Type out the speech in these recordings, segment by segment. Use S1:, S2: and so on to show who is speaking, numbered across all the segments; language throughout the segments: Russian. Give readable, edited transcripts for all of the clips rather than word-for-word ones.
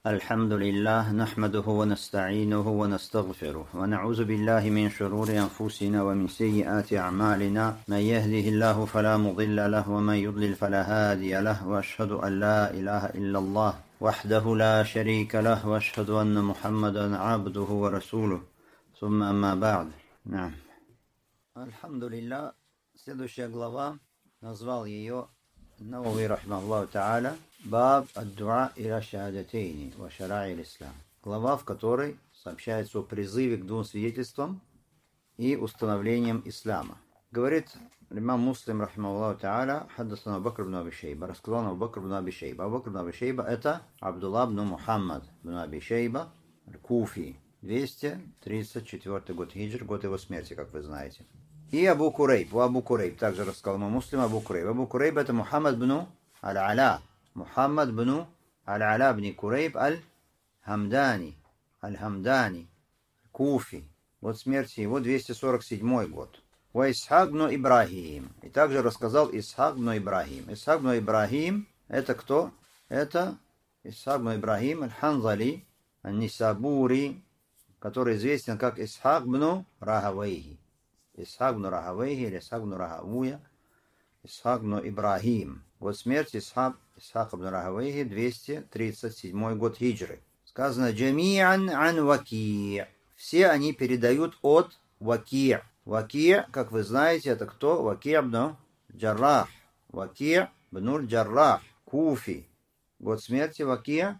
S1: الحمد لله نحمده ونستعينه ونستغفره ونعوذ بالله من شرور أنفسنا ومن سيئات أعمالنا من يهده الله فلا مضل له ومن يضلل فلا هادي له وأشهد أن لا إله إلا الله وحده لا شريك له وأشهد أن محمدا عبده ورسوله ثم أما بعد. نعم. Альхамдулилля. Следующая глава, назвал ее Навави рахимахуллаху тааля Баб ад-дуа иля шахадатейни ва шараи ислам. Глава, в которой сообщается о призыве к двум свидетельствам и установлением ислама. Говорит имам Муслим рахимахуллаху тааля хаддасана Абу Бакр ибн Аби Шейба, рассказал Абу Бакр ибн Аби Шейба. Абу Бакр ибн Аби Шейба — это Абдулла ибн Мухаммад ибн Аби Шейба аль-Куфи, 234 год хиджр, год его смерти, как вы знаете. И Абу Курейб. Абу Курейб также рассказал имам Муслим. Абу Курейб. Абу Курейб — это Мухаммад бну Аль-Аля. Мухаммад бну Аль-Аля бни Курейб Аль-Хамдани. Аль-Хамдани. Куфи. Год смерти его 247 год. Ва Исхак бну Ибрахим. И также рассказал Исхак бну Ибрахим. Исхак бну Ибрахим — это кто? Это Исхак бну Ибрахим Аль-Ханзали Аль-Нисабури, который известен как Исхак бну Рахавейхи. Исхак бну Рахавейхи или Исхак бну Рахавуя. Исхак бну Ибрахим. Год смерти Исхак бну Рахавейхи 237 год хиджры. Сказано «Джами'ан ан Ваки'». Все они передают от Ваки'. Ваки', как вы знаете, это кто? Ваки' бну Джаррах. Ваки' бну Джаррах. Куфи. Год смерти Ваки'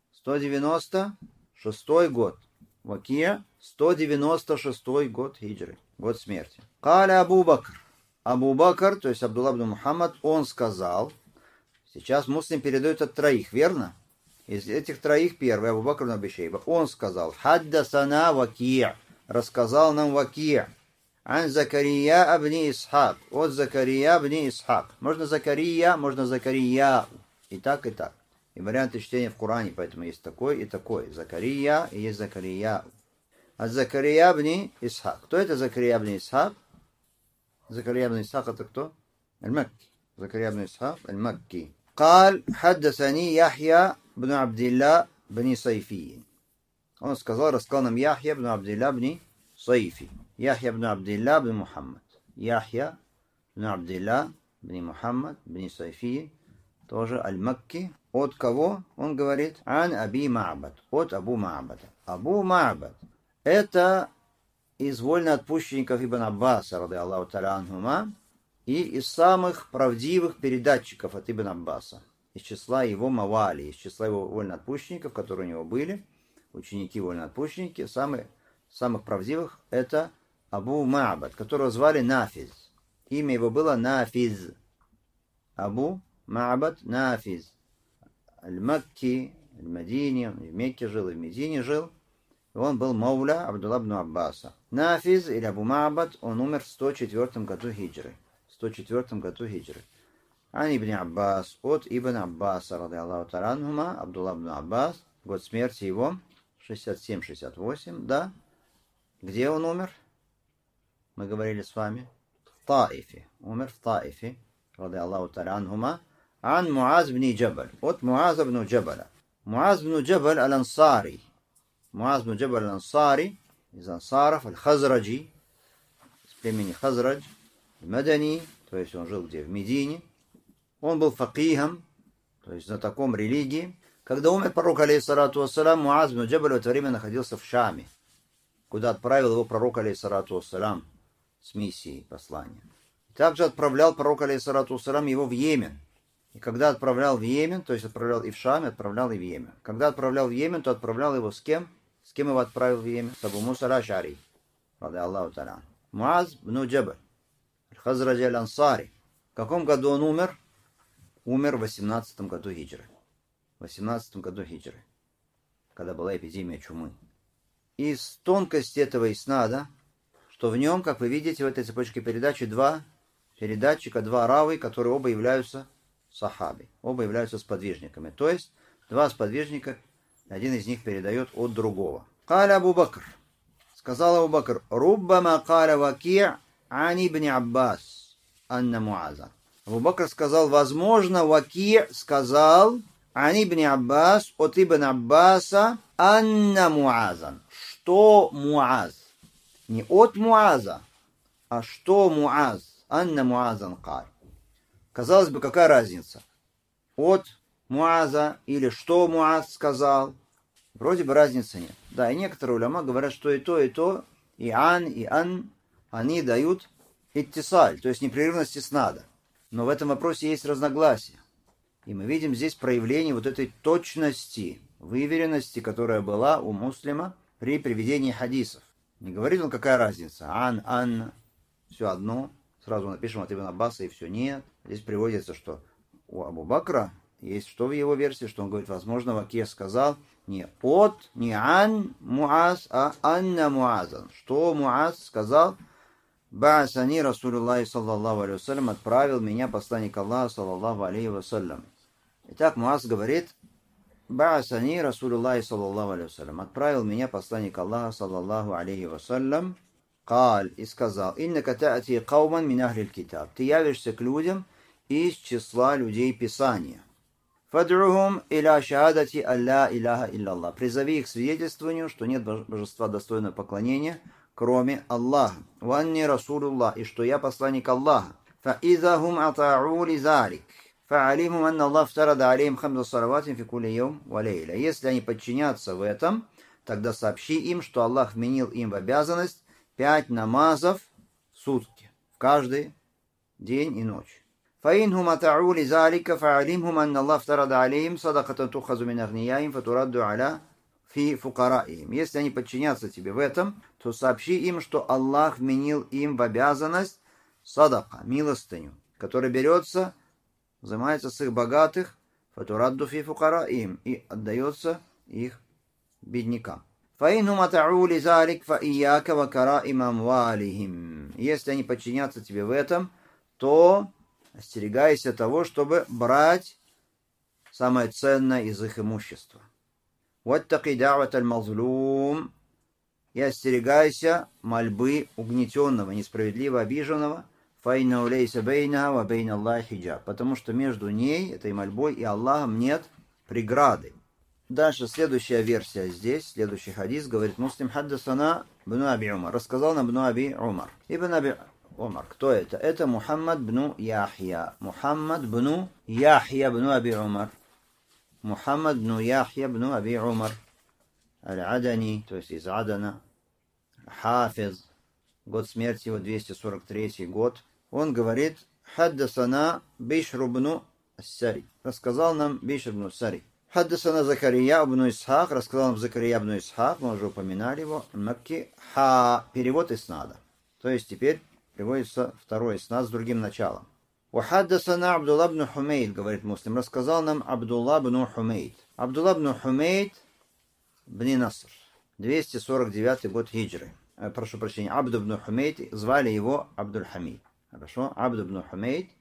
S1: 196 год. Ваки' 196 год хиджры. Год смерти. Каля Абу Бакр. Абу Бакр, то есть Абдулла ибн Мухаммад, он сказал, сейчас Муслим передает от троих, верно? Из этих троих первый, Абу Бакр ибн Аби Шейба, он сказал, хаддасана Ваки', рассказал нам Ваки', ан Закария абни Исхак, от Закария абни Исхак. Можно Закария, можно Закария, и так, и так. И варианты чтения в Коране, поэтому есть такой и такой. Закария и есть Закария. От Закария бни Исхак. Кто это Закария бни Исхак? Закария бни Исхак это кто? Аль-Макки. Закария бни Исхак Аль-Макки. قال حدثني يحيى بن عبد الله بن صيفي. Он сказал, рассказал нам Яхья бн Абдилля бни Сайфи. Яхья бн Абдилля бн Мухаммад. Яхья бн Абдилля бни Мухаммад бни Сайфи. Тоже Аль-Макки. От кого? Он говорит, ан Аби Ма'бад. От Абу Ма'бада. Абу Ма'бад — это из вольноотпущенников Ибн Аббаса, рады Аллаху та'аля анхума, и из самых правдивых передатчиков от Ибн Аббаса, из числа его мавали, из числа его вольноотпущенников, которые у него были, ученики вольноотпущенники, самых правдивых — это Абу Ма'бад, которого звали Нафиз. Имя его было Нафиз. Абу Ма'бад Нафиз. Аль-Макки, Аль-Мадини, он в Мекке жил, и в Медине жил. Он был мауля Абдулла ибн Аббаса. Нафиз или Абу Ма'бад, он умер в 104 году хиджры. 104 году хиджры. Ан ибн Аббас, от Ибн Аббаса, рады Аллаху та'аля анхума, Абдулла ибн Аббас, год смерти его 67-68, да. Где он умер? Мы говорили с вами. В Таифе. Умер в Таифе, рады Аллаху та'аля анхума. Ан Муаз бни Джабаль, от Муаза бну Джабаля. Муаз бну Джабаль аль-Ансари. Муаз бну Джабаль аль-Ансари, из Ансаров, аль-Хазраджи, из племени Хазрадж, Мадани, то есть он жил где? В Медине. Он был факихом, то есть знатоком религии. Когда умер пророк, алейхиссалату вассалям, Муаз бну Джабаль в это время находился в Шаме, куда отправил его пророк, алейхиссалату вассалям, с миссией послания. Также отправлял пророк, алейхиссалату вассалям, его в Йемен. И когда отправлял в Йемен, то есть отправлял и в Шаме, отправлял и в Йемен. Когда отправлял в Йемен, то отправлял его с кем? С кем его отправил в Йемен? С Абу Муса аль-Аш'ари, рады Аллаху та'аля. Муаз бну Джабаль, аль-Хазраджи аль-Ансари. В каком году он умер? Умер в 18 году хиджры. В 18 году хиджры, когда была эпидемия чумы. Из тонкости этого иснада, что в нем, как вы видите, в этой цепочке передачи два передатчика, два равы, которые оба являются сахаби, оба являются сподвижниками. То есть два сподвижника, один из них передает от другого. Каля Абу Бакр. Сказал Абу Бакр, руббама каля Ваки' ан ибн Аббас анна Муаза. Абу Бакр сказал, возможно, Ваки' сказал Ани ибн Аббас, от ибн Аббаса, анна Муазан. Что Муаз? Не от Муаза, а что Муаз? Анна Муазан каль. Казалось бы, какая разница? От Муаза или что Муаз сказал? Вроде бы разницы нет. Да, и некоторые уляма говорят, что и то, и ан, они дают иттисаль, то есть непрерывность иснада. Но в этом вопросе есть разногласия. И мы видим здесь проявление вот этой точности, выверенности, которая была у муслима при приведении хадисов. Не говорит он, какая разница. Ан, все одно. Сразу напишем от Ибн Аббаса, и все нет. Здесь приводится, что у Абу Бакра есть что в его версии, что он говорит, возможно, Вакия сказал не от, не ан Муаз, а анна Муазан. Что Муаз сказал? Ба'асани Расулуллахи саллаллаху алейхи вассалям, отправил меня посланник Аллаха саллаллаху алейхи вассалям. Итак, Муаз говорит, Ба'асани Расулуллахи саллаллаху алейхи вассалям, отправил меня посланник Аллаха саллаллаху алейхи вассалям, каль, и сказал, иннака та'ати кауман мин ахлил китаб, ты явишься к людям из числа людей Писания. Фадрухум иля шахадати алла иляха илляллах, призови их к свидетельствованию, что нет божества достойного поклонения, кроме Аллаха. Ванни Расулуллах, и что я посланник Аллаха. Фаизахум ата'у лизалик. Фа'алимум анна Аллах втарада алейхим хамза салаватин фи кулли йом ва лейля. Если они подчинятся в этом, тогда сообщи им, что Аллах вменил им в обязанность 5 намазов в сутки, в каждый день и ночь. فإنهم أطاعوا لذلك فعلمهم أن الله افترض عليهم صدقة تؤخذ من أغنيائهم فترد على في فقرائهم. Если они подчинятся тебе в этом, то сообщи им, что Аллах вменил им в обязанность садака, милостыню, которая берется, взимается с их богатых, фатурадду фи фукараим, и отдается их беднякам. فإنهم أطاعوا لذلك فإياك وكرائم أموالهم. Если они подчинятся тебе в этом, то остерегайся того, чтобы брать самое ценное из их имущества. وَاتَّقِ دَعْوَةَ الْمَظْلُومِ. И остерегайся мольбы угнетенного, несправедливо обиженного. فَإِنَّهُ لَيْسَ بَيْنَهَا وَبَيْنَ اللَّهِ حِجَابٌ. Потому что между ней, этой мольбой, и Аллахом нет преграды. Дальше следующая версия здесь, следующий хадис, говорит Муслим, хаддасана бну Аби Умар. Рассказал нам бну Аби Умар. Ибн Аби Умар. Кто это? Это Мухаммад бну Яхья. Мухаммад бну Яхья бну Аби Умар. Мухаммад бну Яхья бну Аби Умар. Аль-Адани, то есть из Адана. Хафиз. Год смерти его 243 год. Он говорит, хаддасана Бишр бну Сари. Рассказал нам Бишр бну Сари. Хаддасана Закария бну Исхак. Рассказал нам Закария бну Исхак. Мы уже упоминали его. Макки. Перевод иснада. То есть теперь приводится второй иснад с другим началом. Вахаддасана Абдулла бну Хумейд, говорит Муслим, рассказал нам Абдулла бну Хумейд. Абдулла бну Хумейд бни Наср, 249 год хиджры. Прошу прощения, Абду бну Хумейд, звали его Абдуль-Хамид. Хорошо, Абду бну Хумейд,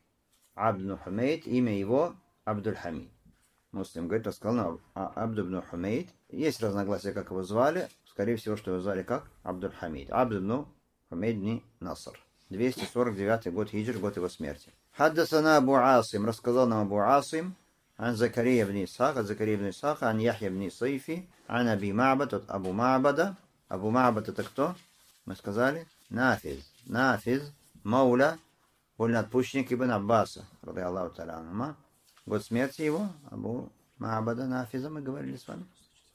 S1: имя его Абдуль-Хамид. Муслим говорит, рассказал нам Абду бну Хумейд. Есть разногласия, как его звали. Скорее всего, что его звали как Абдуль-Хамид. Абду бну Хумейд бни Наср. 249 год хиджр, год его смерти. Хаддасана Абу Асим, рассказал нам Абу Асим, عن زكريا بن إسحاق عن يحيى بن صيفي عن أبي معبد от Абу Ма'бада. Абу Ма'бад это кто? Мы сказали? Нафиз, Мауля, вольноотпущенник Ибн Аббаса, ради Аллаху та'аля анхума. Год смерти его, Абу Ма'бада Нафиза, мы говорили с вами.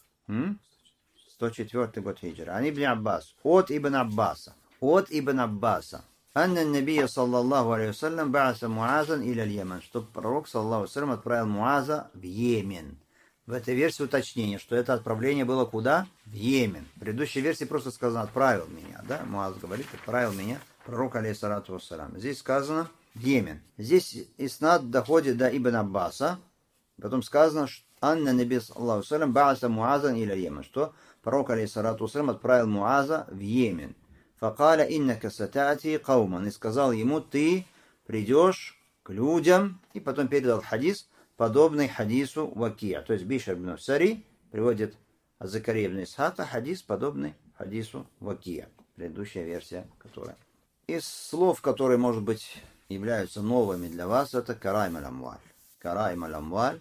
S1: 104 год хиджра. Ан Ибн Аббас, от Ибн Аббаса. Анна Набия саллаллаху алейхи вассалям ба'аса Муазан иля Йемен, что пророк саллаллаху алейхи вассалям отправил Муаза в Йемен. В этой версии уточнение, что это отправление было куда? В Йемен. В предыдущей версии просто сказано «отправил меня». Да? Муаз говорит «отправил меня» пророк алейхиссалату вассалям. Здесь сказано в Йемен. Здесь иснад доходит до Ибн Аббаса. Потом сказано «Анна Набия саллаллаху алейхи вассалям ба'аса Муазан иля Йемен», что пророк алейхиссалату вассалям отправил Муаза в Йемен. Факаля иннака сатати кауман. И сказал ему, ты придешь к людям. И потом передал хадис, подобный хадису Вакия. То есть Бишр бн Сари приводит Закария бн Исхака хадис, подобный хадису Вакия. Предыдущая версия, которая. Из слов, которые, может быть, являются новыми для вас, это карайм аль-амваль. Карайм аль-амваль.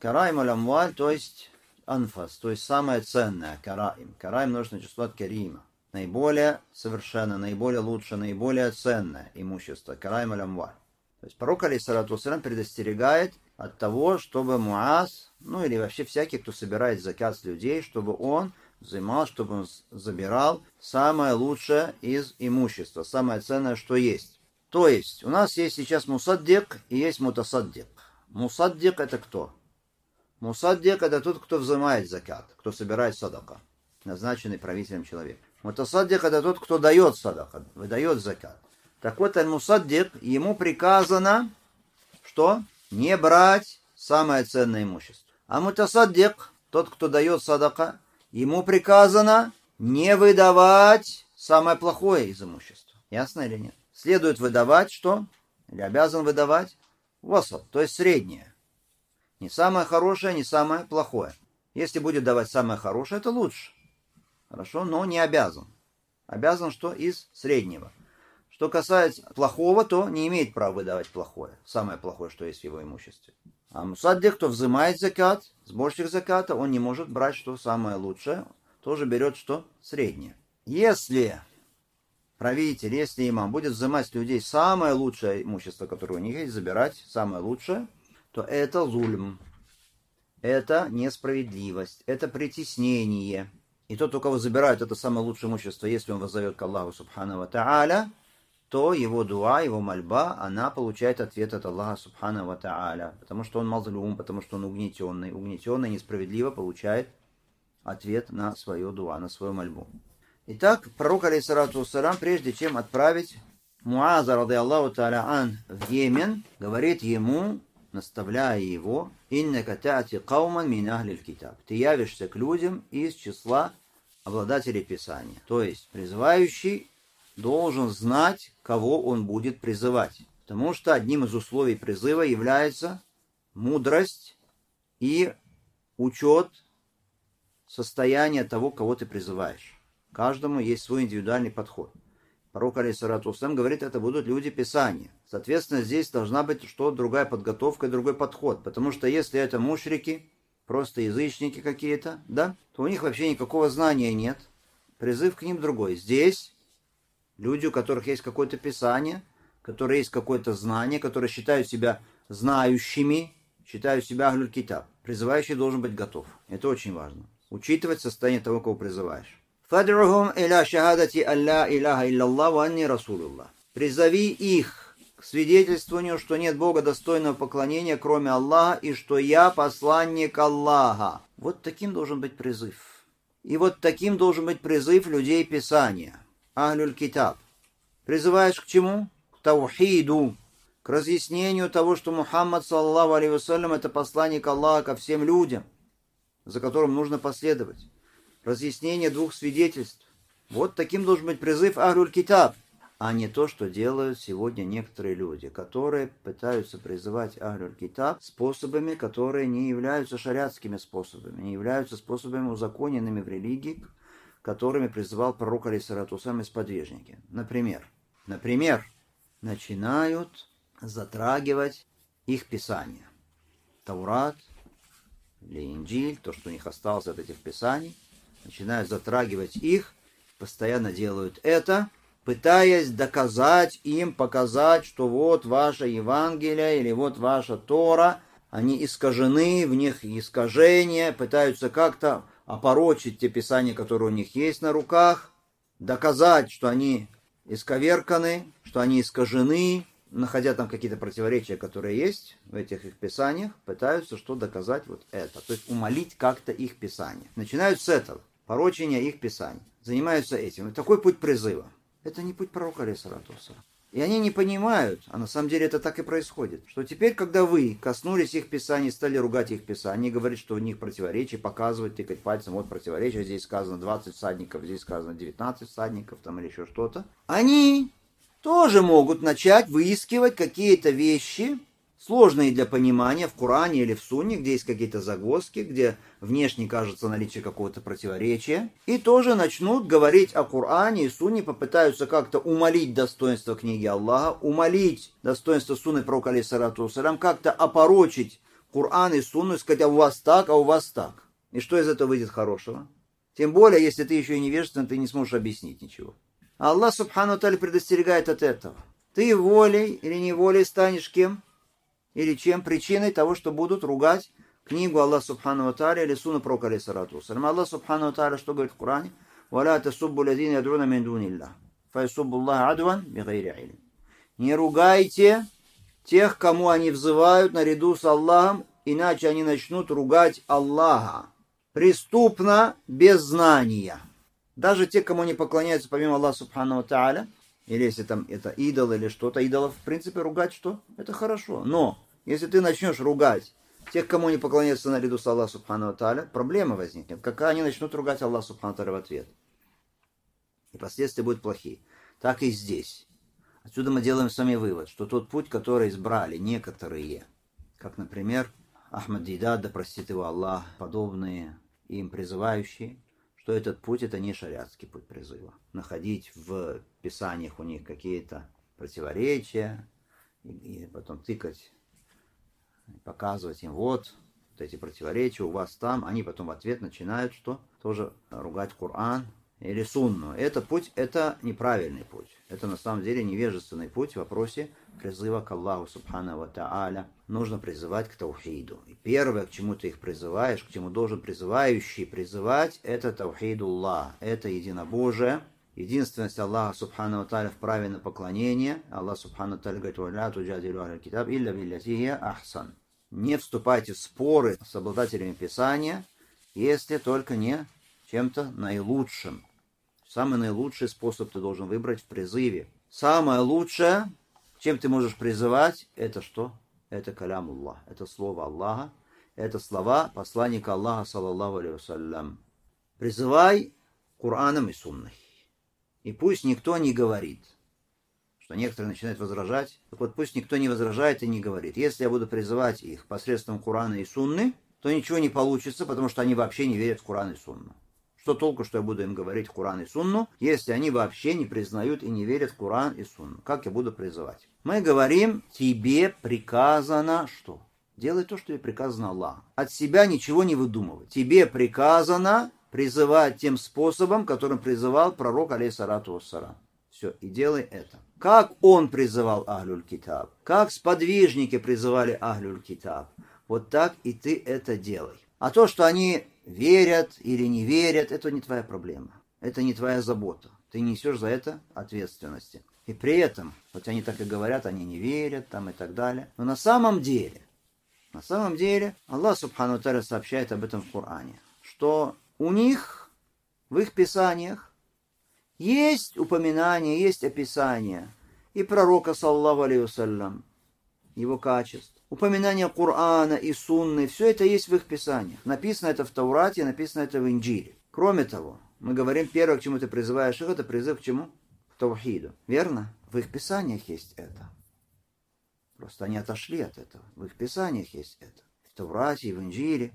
S1: Караим аль-амваль, то есть анфас, то есть самое ценное, караим. Караим множественное число от карима. Наиболее совершенно, наиболее лучше, наиболее ценное имущество. Караим аль-амваль. То есть пророк, алейхиссалату вассалям, предостерегает от того, чтобы Муаз, ну или вообще всякий, кто собирает закат с людей, чтобы он взимал, чтобы он забирал самое лучшее из имущества, самое ценное, что есть. То есть у нас есть сейчас мусаддик и есть мутасаддик. Мусаддик это кто? Мусаддик это тот, кто взимает закат, кто собирает садака, назначенный правителем человек. Мутасаддик это тот, кто дает садака, выдает закат. Так вот, аль-мусаддик, ему приказано, что? Не брать самое ценное имущество. А мутасаддик, тот, кто дает садака, ему приказано не выдавать самое плохое из имущества. Ясно или нет? Следует выдавать что? Или обязан выдавать? Васат, то есть среднее. Не самое хорошее, не самое плохое. Если будет давать самое хорошее, это лучше. Хорошо, но не обязан. Обязан что? Из среднего. Что касается плохого, то не имеет права выдавать плохое. Самое плохое, что есть в его имуществе. А мусаддик, кто взимает закат, сборщик заката, он не может брать что самое лучшее. Тоже берет что? Среднее. Если правитель, если имам будет взимать с людей самое лучшее имущество, которое у них есть, забирать самое лучшее, то это зульм. Это несправедливость. Это притеснение. И тот, у кого забирают это самое лучшее имущество, если он воззовет к Аллаху субхану ва тааля, то его дуа, его мольба, она получает ответ от Аллаха субхану ва тааля. Потому что он мазлюм, потому что он угнетенный. Угнетенный несправедливо получает ответ на свое дуа, на свою мольбу. Итак, пророк, алейхиссалату вассалям, прежде чем отправить Муаза, рады Аллаху тааля ан, в Йемен, говорит ему, наставляя его, «Иннака та'ти кауман мин ахлил китаб». Ты явишься к людям из числа обладателей Писания. То есть, призывающий должен знать, кого он будет призывать. Потому что одним из условий призыва является мудрость и учет состояния того, кого ты призываешь. Каждому есть свой индивидуальный подход. Пророк, алейхиссалату вассалям, говорит, это будут люди Писания. Соответственно, здесь должна быть другая подготовка и другой подход. Потому что если это мушрики, просто язычники какие-то, да, то у них вообще никакого знания нет. Призыв к ним другой. Здесь люди, у которых есть какое-то Писание, которые есть какое-то знание, которые считают себя знающими, считают себя ахлюль китаб. Призывающий должен быть готов. Это очень важно. Учитывать состояние того, кого призываешь. «Фадрухум иля шахадати алла иляха илляллах ва анни расулуллах». Призови их к свидетельствованию, что нет Бога достойного поклонения, кроме Аллаха, и что я посланник Аллаха. Вот таким должен быть призыв. И вот таким должен быть призыв людей Писания. Ахлюль китаб. Призываешь к чему? К таухиду, к разъяснению того, что Мухаммад, саллаллаху алейхи вассалям, это посланник Аллаха ко всем людям, за которым нужно последовать. Разъяснение двух свидетельств. Вот таким должен быть призыв Ахлюль китаб, а не то, что делают сегодня некоторые люди, которые пытаются призывать Ахлюль китаб способами, которые не являются шариатскими способами, не являются способами, узаконенными в религии, которыми призывал пророк, алейхиссалату вассалям, и сподвижники. Например, начинают затрагивать их писания. Таурат или Инджиль, то, что у них осталось от этих писаний, начинают затрагивать их, постоянно делают это, пытаясь доказать им, показать, что вот ваше Евангелие или вот ваша Тора, они искажены, в них искажения, пытаются как-то опорочить те писания, которые у них есть на руках, доказать, что они исковерканы, что они искажены, находя там какие-то противоречия, которые есть в этих их писаниях, пытаются что доказать вот это, то есть умалить как-то их писание. Начинают с этого, порочения их писаний, занимаются этим. И такой путь призыва. Это не путь пророка, алейхиссалату вассалям. И они не понимают, а на самом деле это так и происходит, что теперь, когда вы коснулись их писаний, стали ругать их писания, говорить, что в них противоречия, показывать, тыкать пальцем, вот противоречия, здесь сказано 20 всадников, здесь сказано 19 всадников, там или еще что-то, они тоже могут начать выискивать какие-то вещи, сложные для понимания в Коране или в Сунне, где есть какие-то загвоздки, где внешне кажется наличие какого-то противоречия, и тоже начнут говорить о Коране и Сунне, попытаются как-то умалить достоинство книги Аллаха, умалить достоинство Сунны пророка, алейхиссалату вассалям, как-то опорочить Коран и Сунну и сказать, а у вас так, а у вас так. И что из этого выйдет хорошего? Тем более, если ты еще и невежественный, ты не сможешь объяснить ничего. А Аллах Субхану Тааля предостерегает от этого. Ты волей или неволей станешь кем? Или чем? Причиной того, что будут ругать книгу Аллаха Субхану Тааля или Сунну пророка алейхиссалату вассалям. Аллах Субхану Тааля что говорит в Коране? «Валя тасуббу ладзина яд'уна мин дуниллах, фаясуббу Аллаха адван бигайри илм». Не ругайте тех, кому они взывают наряду с Аллахом, иначе они начнут ругать Аллаха. Преступно без знания. Даже те, кому не поклоняются помимо Аллаха Субхану Тааля, или если там это идол или что-то, идолов, в принципе, ругать что? Это хорошо. Но если ты начнешь ругать тех, кому не поклоняются наряду с Аллахом Субхану Тааля, проблема возникнет. Как они начнут ругать Аллаха Субхану Тааля в ответ. И последствия будут плохие. Так и здесь. Отсюда мы делаем с вами вывод, что тот путь, который избрали некоторые, как, например, Ахмад Дидад, да простит его Аллах, подобные им призывающие, что этот путь это не шариатский путь призыва. Находить в писаниях у них какие-то противоречия и потом тыкать, показывать им вот эти противоречия у вас там, они потом в ответ начинают что? Тоже ругать Коран или Сунну. Этот путь это неправильный путь. Это на самом деле невежественный путь в вопросе призыва к Аллаху Субхану ва Тааля. Нужно призывать к таухиду. И первое, к чему ты их призываешь, к чему должен призывающий призывать, это таухидуллах. Это единобожие, единственность Аллаха Субхану ва Тааля в правильном поклонении. Аллах Субхану ва Тааля говорит: «Валя туджадилу ахля китаб илля биллати хия ахсан». Не вступайте в споры с обладателями Писания, если только не чем-то наилучшим. Самый наилучший способ ты должен выбрать в призыве. Самое лучшее, чем ты можешь призывать, это что? Это калям Аллах. Это слово Аллаха. Это слова посланника Аллаха, саллаллаху алейхи вассалям. Призывай Кораном и Сунной. И пусть никто не говорит, что некоторые начинают возражать. Так вот, пусть никто не возражает и не говорит. Если я буду призывать их посредством Корана и Сунны, то ничего не получится, потому что они вообще не верят в Коран и Сунну. Что толку, что я буду им говорить Коран и Сунну, если они вообще не признают и не верят в Коран и Сунну? Как я буду призывать? Мы говорим, тебе приказано что? Делай то, что тебе приказано Аллах. От себя ничего не выдумывай. Тебе приказано призывать тем способом, которым призывал пророк, алейхиссалату вассалям. Все, и делай это. Как он призывал Ахлюль Китаб, как сподвижники призывали Ахлюль Китаб, вот так и ты это делай. А то, что они верят или не верят, это не твоя проблема. Это не твоя забота. Ты несешь за это ответственности. И при этом, хоть они так и говорят, они не верят там и так далее. Но на самом деле, Аллах Субхану Тааля сообщает об этом в Коране, что у них, в их писаниях, есть упоминание, есть описание и пророка, саллаллаху алейхи вассалям, его качеств. Упоминание Корана и Сунны, все это есть в их писаниях. Написано это в Таурате, написано это в Инджиле. Кроме того, мы говорим, первое, к чему ты призываешь их, это призыв к чему? К таухиду. Верно? В их писаниях есть это. Просто они отошли от этого. В их писаниях есть это. В Таурате и в Инджиле.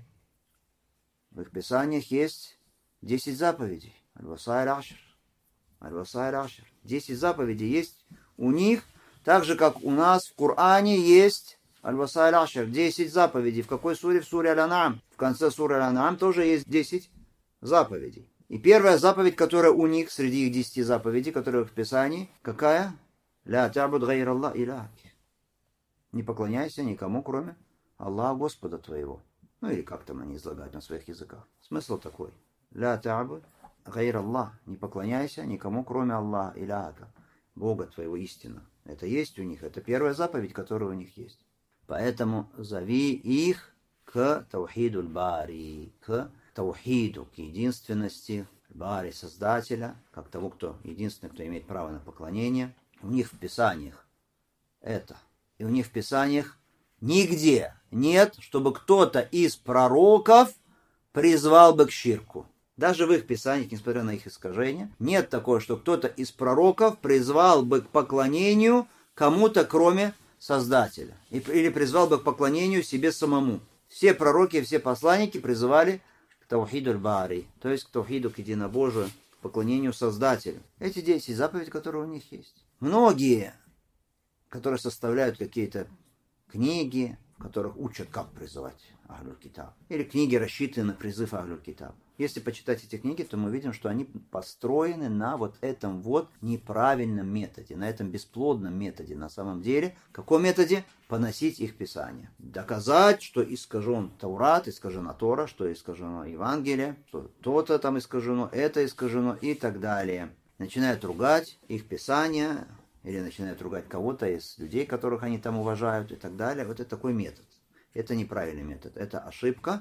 S1: В их писаниях есть 10 заповедей. Аль-Васаиль Ашр. Аль-Васаиль Ашр. 10 заповедей есть у них, так же, как у нас в Коране есть Аль-Васаиль Ашр, 10 заповедей. В какой суре? В суре Аль-Ан'ам. В конце суры Аль-Ан'ам тоже есть 10 заповедей. И первая заповедь, которая у них, среди их 10 заповедей, которые в Писании, какая? «Ля та'буд гайр Аллах илях». Не поклоняйся никому, кроме Аллаха, Господа твоего. Ну или как там они излагают на своих языках. Смысл такой. «Ля та'буд гайр Аллах». Не поклоняйся никому, кроме Аллаха, иляха, Бога твоего истинно. Это есть у них. Это первая заповедь, которая у них есть. Поэтому зови их к таухиду аль-бари, к таухиду, к единственности бари, Создателя, как того, кто единственный, кто имеет право на поклонение. У них в Писаниях это. И у них в Писаниях нигде нет, чтобы кто-то из пророков призвал бы к ширку. Даже в их Писаниях, несмотря на их искажения, нет такого, что кто-то из пророков призвал бы к поклонению кому-то, кроме Создателя. Или призвал бы к поклонению себе самому. Все пророки, все посланники призывали к таухиду аль-бари, то есть к таухиду, к единобожию, к поклонению Создателю. Эти 10 заповедей, которые у них есть. Многие, которые составляют какие-то книги, в которых учат, как призывать Ахлюль Китаб. Или книги, рассчитаны на призыв Ахлюль Китаб. Если почитать эти книги, то мы видим, что они построены на вот этом вот неправильном методе, на этом бесплодном методе. На самом деле, каком методе? Поносить их писание. Доказать, что искажен Таурат, искажена Тора, что искажено Евангелие, что то-то там искажено, это искажено и так далее. Начинают ругать их писание, или начинают ругать кого-то из людей, которых они там уважают и так далее. Вот это такой метод. Это неправильный метод. Это ошибка.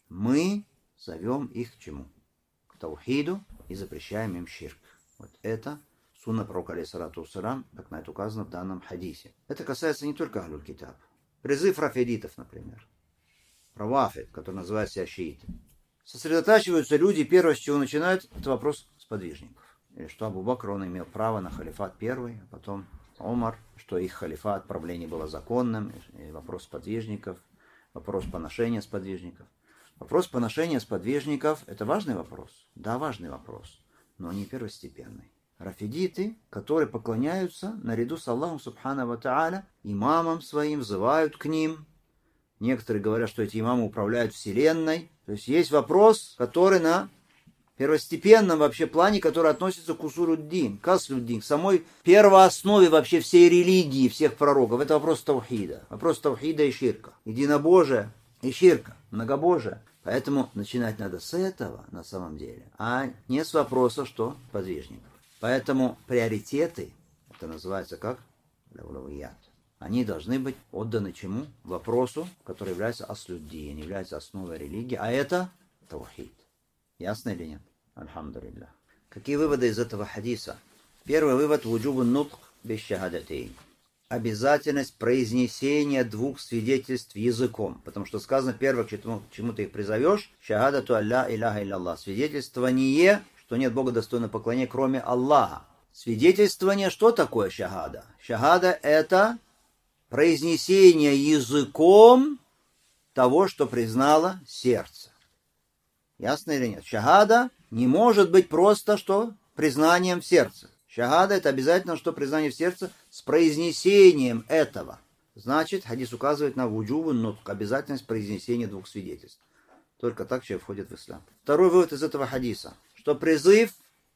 S1: Мы зовем их к чему? К таухиду и запрещаем им ширк. Вот это сунна пророка, алейхиссалату вассалям, как на это указано в данном хадисе. Это касается не только Ахлюль Китаб. Призыв рафидитов, например. Равафид, который называет себя шииты. Сосредотачиваются люди, первое, с чего начинают, это вопрос сподвижников. Или что Абу Бакр, он имел право на халифат первый, а потом Омар, что их халифат, правление было законным, и вопрос сподвижников, вопрос поношения сподвижников. Вопрос поношения сподвижников – это важный вопрос? Да, важный вопрос, но не первостепенный. Рафидиты, которые поклоняются наряду с Аллахом Субхану ва Тааля, имамам своим, взывают к ним. Некоторые говорят, что эти имамы управляют вселенной. То есть есть вопрос, который на первостепенном вообще плане, который относится к усулюддин, к аслюддин, к самой первооснове вообще всей религии, всех пророков. Это вопрос таухида. Вопрос таухида и ширка. Единобожие и ширка, многобожие. Поэтому начинать надо с этого на самом деле, а не с вопроса, что подвижников. Поэтому приоритеты, это называется как? Лавлавият. Они должны быть отданы чему? Вопросу, который является аслюддин, является основой религии, а это таухид. Ясно или нет? Альхамдулиллах. Какие выводы из этого хадиса? Первый вывод – вуджубу нутх без шахадатейн. Обязательность произнесения двух свидетельств языком. Потому что сказано, первое, к чему ты их призовешь, шахадату алля иляха илля. Свидетельствование, что нет Бога достойного поклонения, кроме Аллаха. Свидетельствование, что такое шахада? Шахада – это произнесение языком того, что признало сердце. Ясно или нет? Шахада не может быть просто что? Признанием в сердце. Шахада – это обязательно что? Признание в сердце с произнесением этого. Значит, хадис указывает на вуджубу, но обязательность произнесения двух свидетельств. Только так человек входит в ислам. Второй вывод из этого хадиса, что призыв,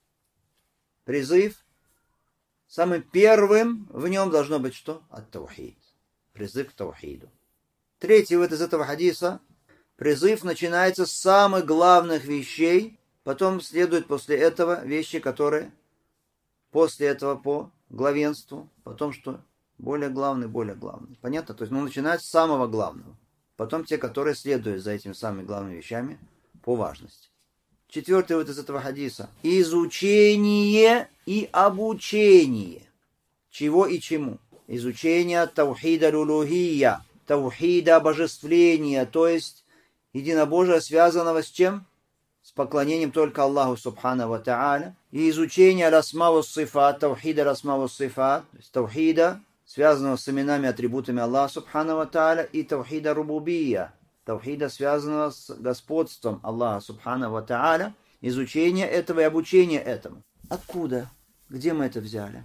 S1: самым первым в нем должно быть что? Ат-таухид. Призыв к таухиду. Третий вывод из этого хадиса. Призыв начинается с самых главных вещей, потом следуют после этого вещи, которые после этого по главенству, потом что? Более главный. Понятно? То есть начинается с самого главного. Потом те, которые следуют за этими самыми главными вещами по важности. Четвертый вывод из этого хадиса. Изучение и обучение. Чего и чему? Изучение таухида лулухия, таухида обожествления, то есть единобожие, связанного с чем? С поклонением только Аллаху Субхану ва Тааля. И изучение аль-асма ва сифат, таухида аль-асма ва сифат, то есть таухида, связанного с именами, атрибутами Аллаха Субхану ва Тааля, и таухида рубубия, таухида, связанного с господством Аллаха Субхану ва Тааля. Изучение этого и обучение этому. Откуда? Где мы это взяли?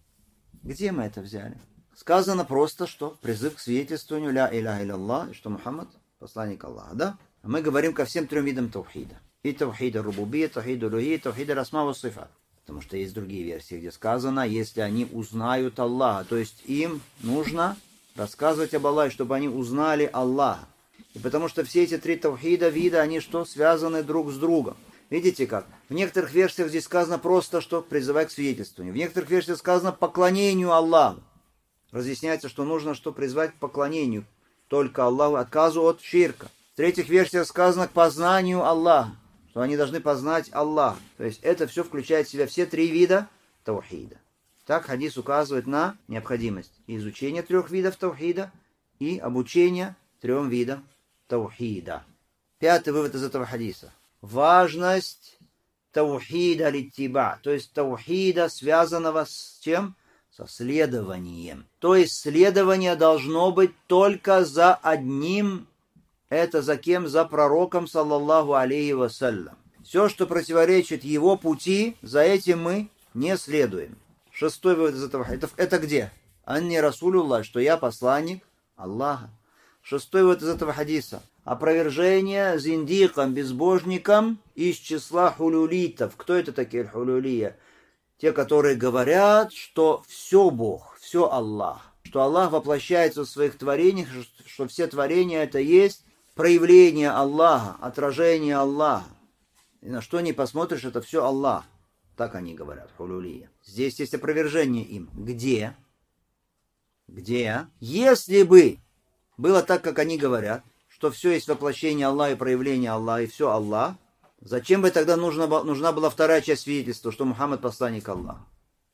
S1: Сказано просто, что призыв к свидетельствованию ля иляха илля, что Мухаммад посланник Аллаха, да? А мы говорим ко всем трем видам таухида. И таухида рубубия, таухида улухия, таухида асма ва сифат. Потому что есть другие версии, где сказано, если они узнают Аллаха, то есть им нужно рассказывать об Аллахе, чтобы они узнали Аллаха. И потому что все эти три таухида вида, они что? Связаны друг с другом. Видите как? В некоторых версиях здесь сказано просто, что призывай к свидетельствованию. В некоторых версиях сказано поклонению Аллаху. Разъясняется, что нужно что? Призвать к поклонению только Аллаху, отказу от ширка. В третьих версиях сказано к познанию Аллаха, что они должны познать Аллаха. То есть это все включает в себя все три вида таухида. Так хадис указывает на необходимость изучения трех видов таухида и обучения трем видам таухида. Пятый вывод из этого хадиса. Важность таухида литтиба, то есть таухида, связанного с чем? Со следованием. То есть следование должно быть только за одним. Это за кем? За пророком, саллаллаху алейхи вассалям. Все, что противоречит его пути, за этим мы не следуем. Шестой вывод из этого. Это где? Анни расулюллах, что я посланник Аллаха. шестой вот из этого хадиса. Опровержение зиндиком, безбожником из числа хулюлитов. Кто это такие хулюлия? Те, которые говорят, что все Бог, все Аллах. Что Аллах воплощается в своих творениях, что все творения это есть проявление Аллаха, отражение Аллаха. И на что ни посмотришь, это все Аллах. Так они говорят, хулюлия. Здесь есть опровержение им. Где? Где? Если бы было так, как они говорят, что все есть воплощение Аллаха и проявление Аллаха, и все Аллах, зачем бы тогда нужна была вторая часть свидетельства, что Мухаммад посланник Аллаха?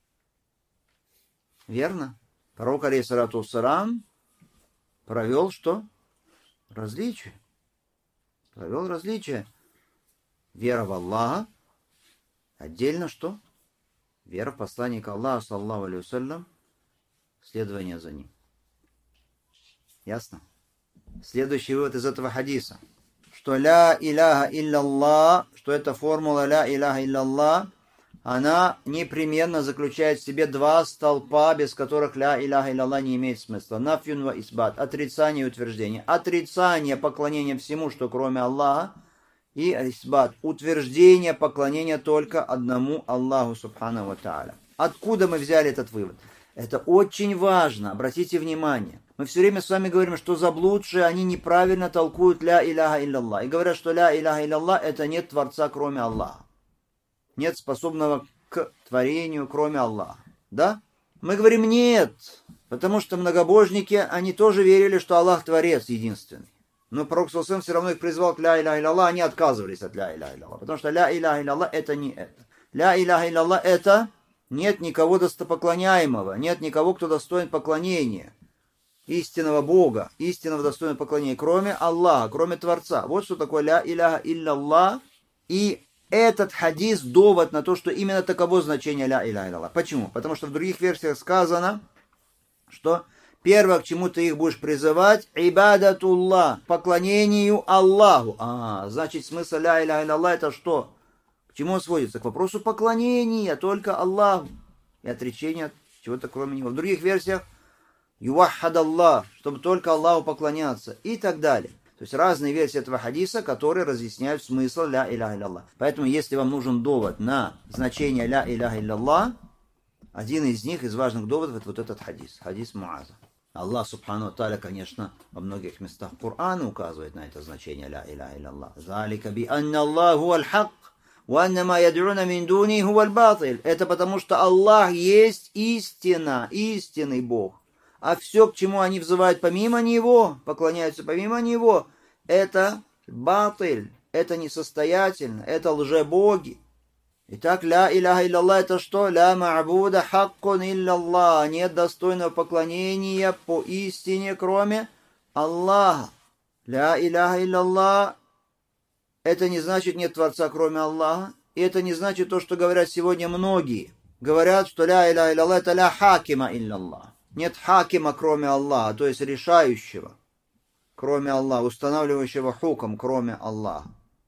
S1: Верно? Пророк, алейхиссалату вассалам, провел что? Различие. Провел различие. Вера в Аллаха. Отдельно что? Вера в посланника Аллаха, саллаллаху алейхи вассалям, следование за ним. Ясно? Следующий вывод из этого хадиса. Что ля иляха илляллах, что эта формула ля иляха илляллах, она непременно заключает в себе два столпа, без которых ля иляха илляллах не имеет смысла. Нафюн ва исбат. Отрицание и утверждение. Отрицание поклонения всему, что кроме Аллаха. И исбат. Утверждение поклонения только одному Аллаху субхану ва тааля. Откуда мы взяли этот вывод? Это очень важно. Обратите внимание. Мы все время с вами говорим, что заблудшие, они неправильно толкуют ля иляха илляллах. И говорят, что ля иляха илляллах это нет Творца, кроме Аллаха. Нет способного к творению, кроме Аллаха. Да? Мы говорим нет. Потому что многобожники, они тоже верили, что Аллах Творец единственный. Но пророк ﷺ все равно их призвал к ля иляха илляллах, они отказывались от ля иляха илляллах. Потому что ля иляха илляллах это не это. Ля иляха илляллах это нет никого достопоклоняемого, нет никого, кто достоин поклонения. Истинного Бога, истинного достойного поклонения, кроме Аллаха, кроме Творца. Вот что такое ля иляха илляллах. И этот хадис довод на то, что именно таково значение ля иляха илляллах. Почему? Потому что в других версиях сказано, что первое, к чему ты их будешь призывать, ибадатуллах, поклонению Аллаху. Значит, смысл ля иляха илляллах это что? К чему он сводится? К вопросу поклонения только Аллаху. И отречения от чего-то кроме него. В других версиях юваххад Аллах, чтобы только Аллаху поклоняться и так далее. То есть разные версии этого хадиса, которые разъясняют смысл ля иляха илляллах. Поэтому, если вам нужен довод на значение ля иляха илляллах, один из них, из важных доводов, это вот этот хадис. Хадис Муаза. Аллах, субхану ва тааля, конечно, во многих местах Корана указывает на это значение ля иляха илляллах. «Залика би анна Аллаху аль-хак, ва анна ма яд'уна мин дуни хуа аль-батиль». Это потому, что Аллах есть истина, истинный Бог. А все, к чему они взывают помимо Него, поклоняются помимо Него, это батиль, это несостоятельно, это лжебоги. Итак, ля иляха илляллах это что? Ля ма'буда хаккун илляллах. Нет достойного поклонения по истине, кроме Аллаха. Ля иляха илляллах это не значит нет Творца, кроме Аллаха. И это не значит то, что говорят сегодня многие. Говорят, что ля иляха илляллах это ля хакима илляллах. Нет хакима, кроме Аллаха, то есть решающего, кроме Аллаха, устанавливающего хуком, кроме Аллаха.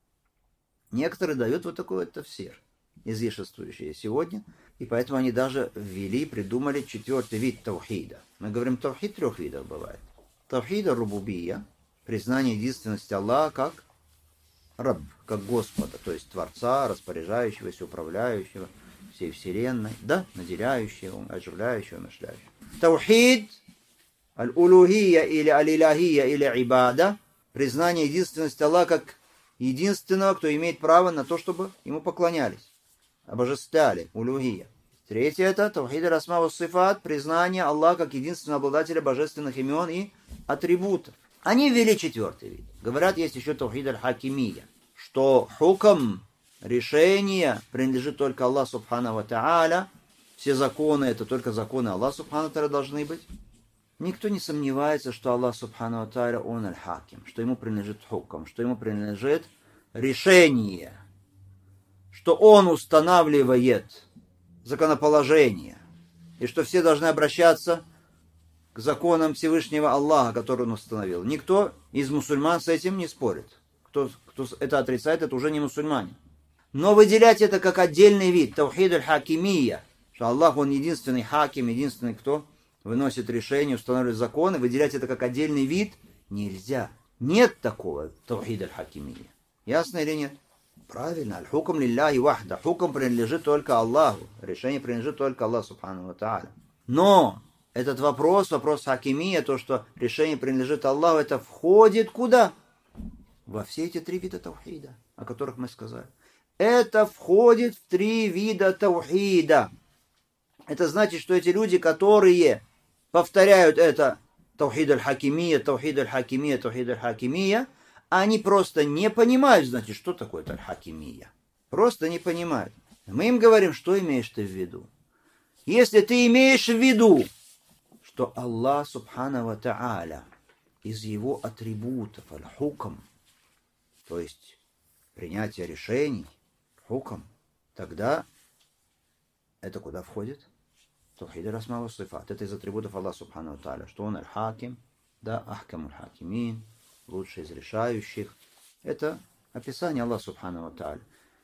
S1: Некоторые дают вот такой вот тафсир, изъяшествующий сегодня, и поэтому они даже ввели, придумали четвертый вид тавхида. Мы говорим, тавхид трех видов бывает. Тавхида рубубия, признание единственности Аллаха как Рабб, как Господа, то есть Творца, распоряжающегося, управляющего всей вселенной, да, наделяющего, оживляющего, мышляющего. Таухид, аль-улухия или аль-илахия или ибада, признание единственности Аллаха как единственного, кто имеет право на то, чтобы ему поклонялись, обожествляли, улухия. Третье это таухид аль-асма ва-сифат, признание Аллаха как единственного обладателя божественных имен и атрибутов. Они ввели четвертый вид. Говорят, есть еще таухид аль-хакимия, что хукам, решение принадлежит только Аллаху субхану ва тааля. Все законы, это только законы Аллаха субхану ва тааля должны быть. Никто не сомневается, что Аллах субхану ва тааля, он аль-хаким, что ему принадлежит хукам, что ему принадлежит решение, что он устанавливает законоположение, и что все должны обращаться к законам Всевышнего Аллаха, который он установил. Никто из мусульман с этим не спорит. Кто это отрицает, это уже не мусульмане. Но выделять это как отдельный вид, таухид аль-хакимия, что Аллах, он единственный хаким, единственный, кто выносит решения, устанавливает законы, выделять это как отдельный вид Нельзя. Нет такого таухид аль-хакимия. Ясно или нет? Правильно. Аль-хукм лилляхи вахда. Хукм принадлежит только Аллаху. Решение принадлежит только Аллаху субхану ва тааля. Но этот вопрос хакимия, то, что решение принадлежит Аллаху, это входит куда? Во все эти 3 вида таухида, о которых мы сказали. Это входит в 3 вида таухида. Это значит, что эти люди, которые повторяют это таухид аль-хакимия, таухид аль-хакимия, таухид аль-хакимия, они просто не понимают, значит, что такое аль-хакимия. Просто не понимают. Мы им говорим, что имеешь ты в виду. Если ты имеешь в виду, что Аллах субхану ва тааля из его атрибутов аль-хукм, то есть принятие решений, хукм, тогда это куда входит? Таухид аль-асма ва сифат. Это из атрибутов Аллаха субхану ва тааля, что он аль-хаким, да, ахкам аль-хакимин, лучший из решающих. Это описание Аллаха субхану ва тааля.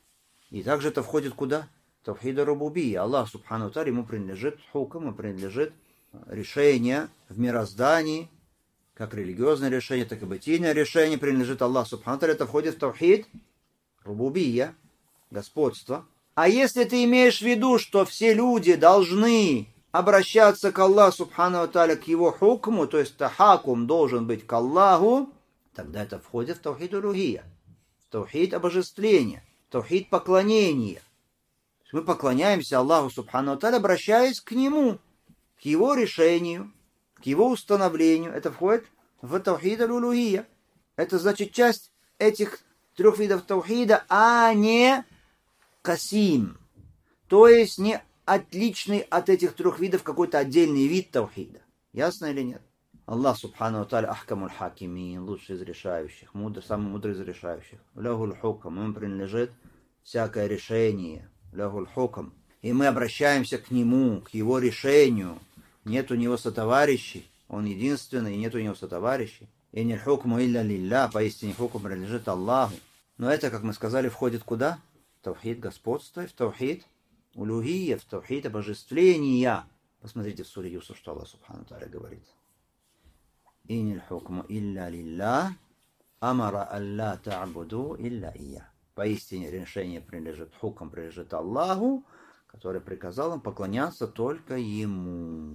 S1: И также это входит куда? Таухид аль-рубубия. Аллах субхану ва тааля, ему принадлежит хукм, ему принадлежит решение в мироздании, как религиозное решение, так и бытийное решение принадлежит Аллаху субхану ва тааля. Это входит в таухид рубубия, господство. А если ты имеешь в виду, что все люди должны обращаться к Аллаху субхану ва тааля, к его хукму, то есть тахакум должен быть к Аллаху, тогда это входит в таухид улухия, в таухид обожествления, в таухид поклонения. Мы поклоняемся Аллаху субхану ва тааля, обращаясь к нему, к его решению, к его установлению. Это входит в таухид улухия. Это значит часть этих 3 видов таухида, а не касим. То есть не отличный от этих 3 видов какой-то отдельный вид таухида. Ясно или нет? Аллах субхану ва тааля ахкамуль хакимин, лучший из решающих, самый мудрый из решающих. Лахуль хукм, ему принадлежит всякое решение. Лахуль хукм. И мы обращаемся к нему, к его решению. Нет у него сотоварищей. Он единственный, и нет у него сотоварищей. И не хукму илля лилля, поистине хукм принадлежит Аллаху. Но это, как мы сказали, входит куда? В таухид господства, в таухид улухия, в таухид обожествления. Посмотрите в суре Юсуф, что Аллах субхану тааля говорит. Иниль хукму илля лилля, амара алла та'буду илля ия. Поистине решение принадлежит, хукм принадлежит Аллаху, который приказал им поклоняться только ему.